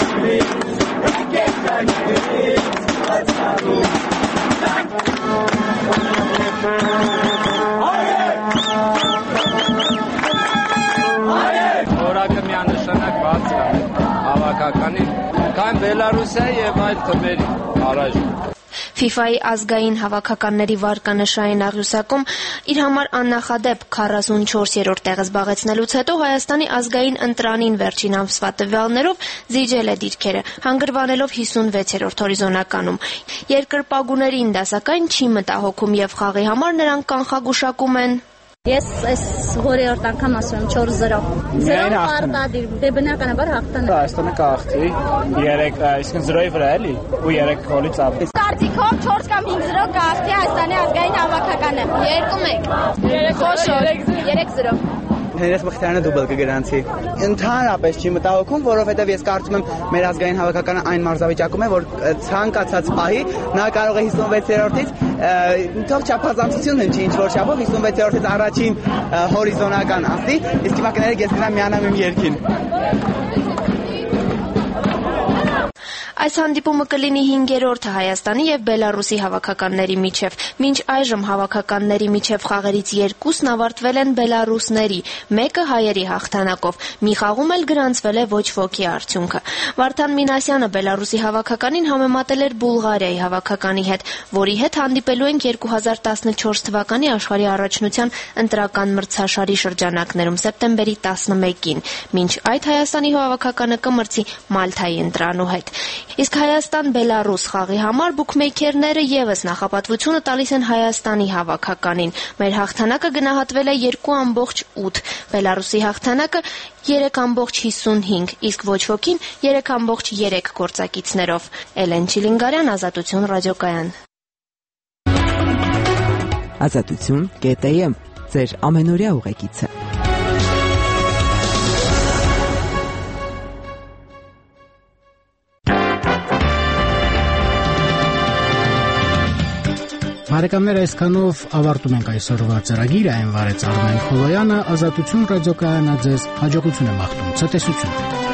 Որակը միանշանակ բարձր է հավաքականին, քան Բելարուսիայի եւ այլ թվերի առաջ։ FIFA-ի ազգային հավաքականների վարկանշային աղյուսակում իր համար աննախադեպ քառասունչորսերորդ տեղը զբաղեցնելուց հետո Հայաստանի ազգային ընտրանին վերջին ամսվա տվյալներով զիջել է դիրքերը, հանգրվանելով հիսունվեցերորդ հորիզոնականում։ Երկրպագուներին դա սակայն չի մտահոգում եւ խաղի համար նրանք կանխագուշակում են Ես այս հորերորդ անգամ ասում եմ չորս զրո։ Զրո պարտադիր, դե բնականաբար հաղթան։ Հայաստանը կհաղթի երեք, այսինքն զրոյի վրա էլի ու երեք գոլից ավելի։ Կարծիքով չորս կամ հինգ զրո կհաղթի Հայաստանի ազգային հավաքականը։ երկու մեկ։ երեք զրո։ Հենց Մխիթարյանը դուբլ կգրանցի։ Ընդհանրապես չի մտահոգում, որովհետև ես կարծում եմ մեր ազգային հավաքականը այն մարզավիճակում է, որ ցանկացած պահի նա կարող է հիսունվեցերորդից թող չափազանցություն հնչի ինչ որ չափով հիսունվեցերորդից առաջին հորիզոնական ասի, իսկ հիմա կներեք ես գնամ միանամ իմ երկին։ Այս հանդիպումը կլինի հինգերորդը Հայաստանի եւ Բելարուսի հավաքականների միջև։ Մինչ այժմ հավաքականների միջև խաղերից երկուսն ավարտվել են բելարուսների, մեկը հայերի հաղթանակով։ Մի խաղում էլ գրանցվել է ոչ ոքի արդյունքը։ Վարդան Մինասյանը Բելարուսի հավաքականին համեմատել էր Բուլղարիայի հավաքականի հետ, որի հետ հանդիպելու են երկու հազար տասնչորս թվականի աշխարհի առաջնության ընտրական մրցաշարի շրջանակներում սեպտեմբերի տասնմեկին։ Մինչ այդ Հայաստանի հավաքականը կմրցի Մալթայի ընտրանու հետ։ Իսկ Հայաստան-Բելարուս խաղի համար բուքմեյքերները եւս նախապատվությունը տալիս են Հայաստանի հավաքականին։ Մեր հաղթանակը գնահատվել է երկու ամբողջ ութ, Բելարուսի հաղթանակը երեք ամբողջ հիսունհինգ, իսկ ոչ ոքին երեք ամբողջ երեք գործակիցներով։ Էլեն Չիլինգարյան, Ազատություն ռադիոկայան։ Ազատություն կետ է եմ, ձեր ամենօրյա ուղեկիցը։ Բարեկամներ, այսքանով ավարտում ենք այսօրվա ծրագիրը, այն վարեց Արմեն Խոլոյանը, Ազատություն ռադիոկայանը ձեզ հաջողություն է մաղթում, ցտեսություն։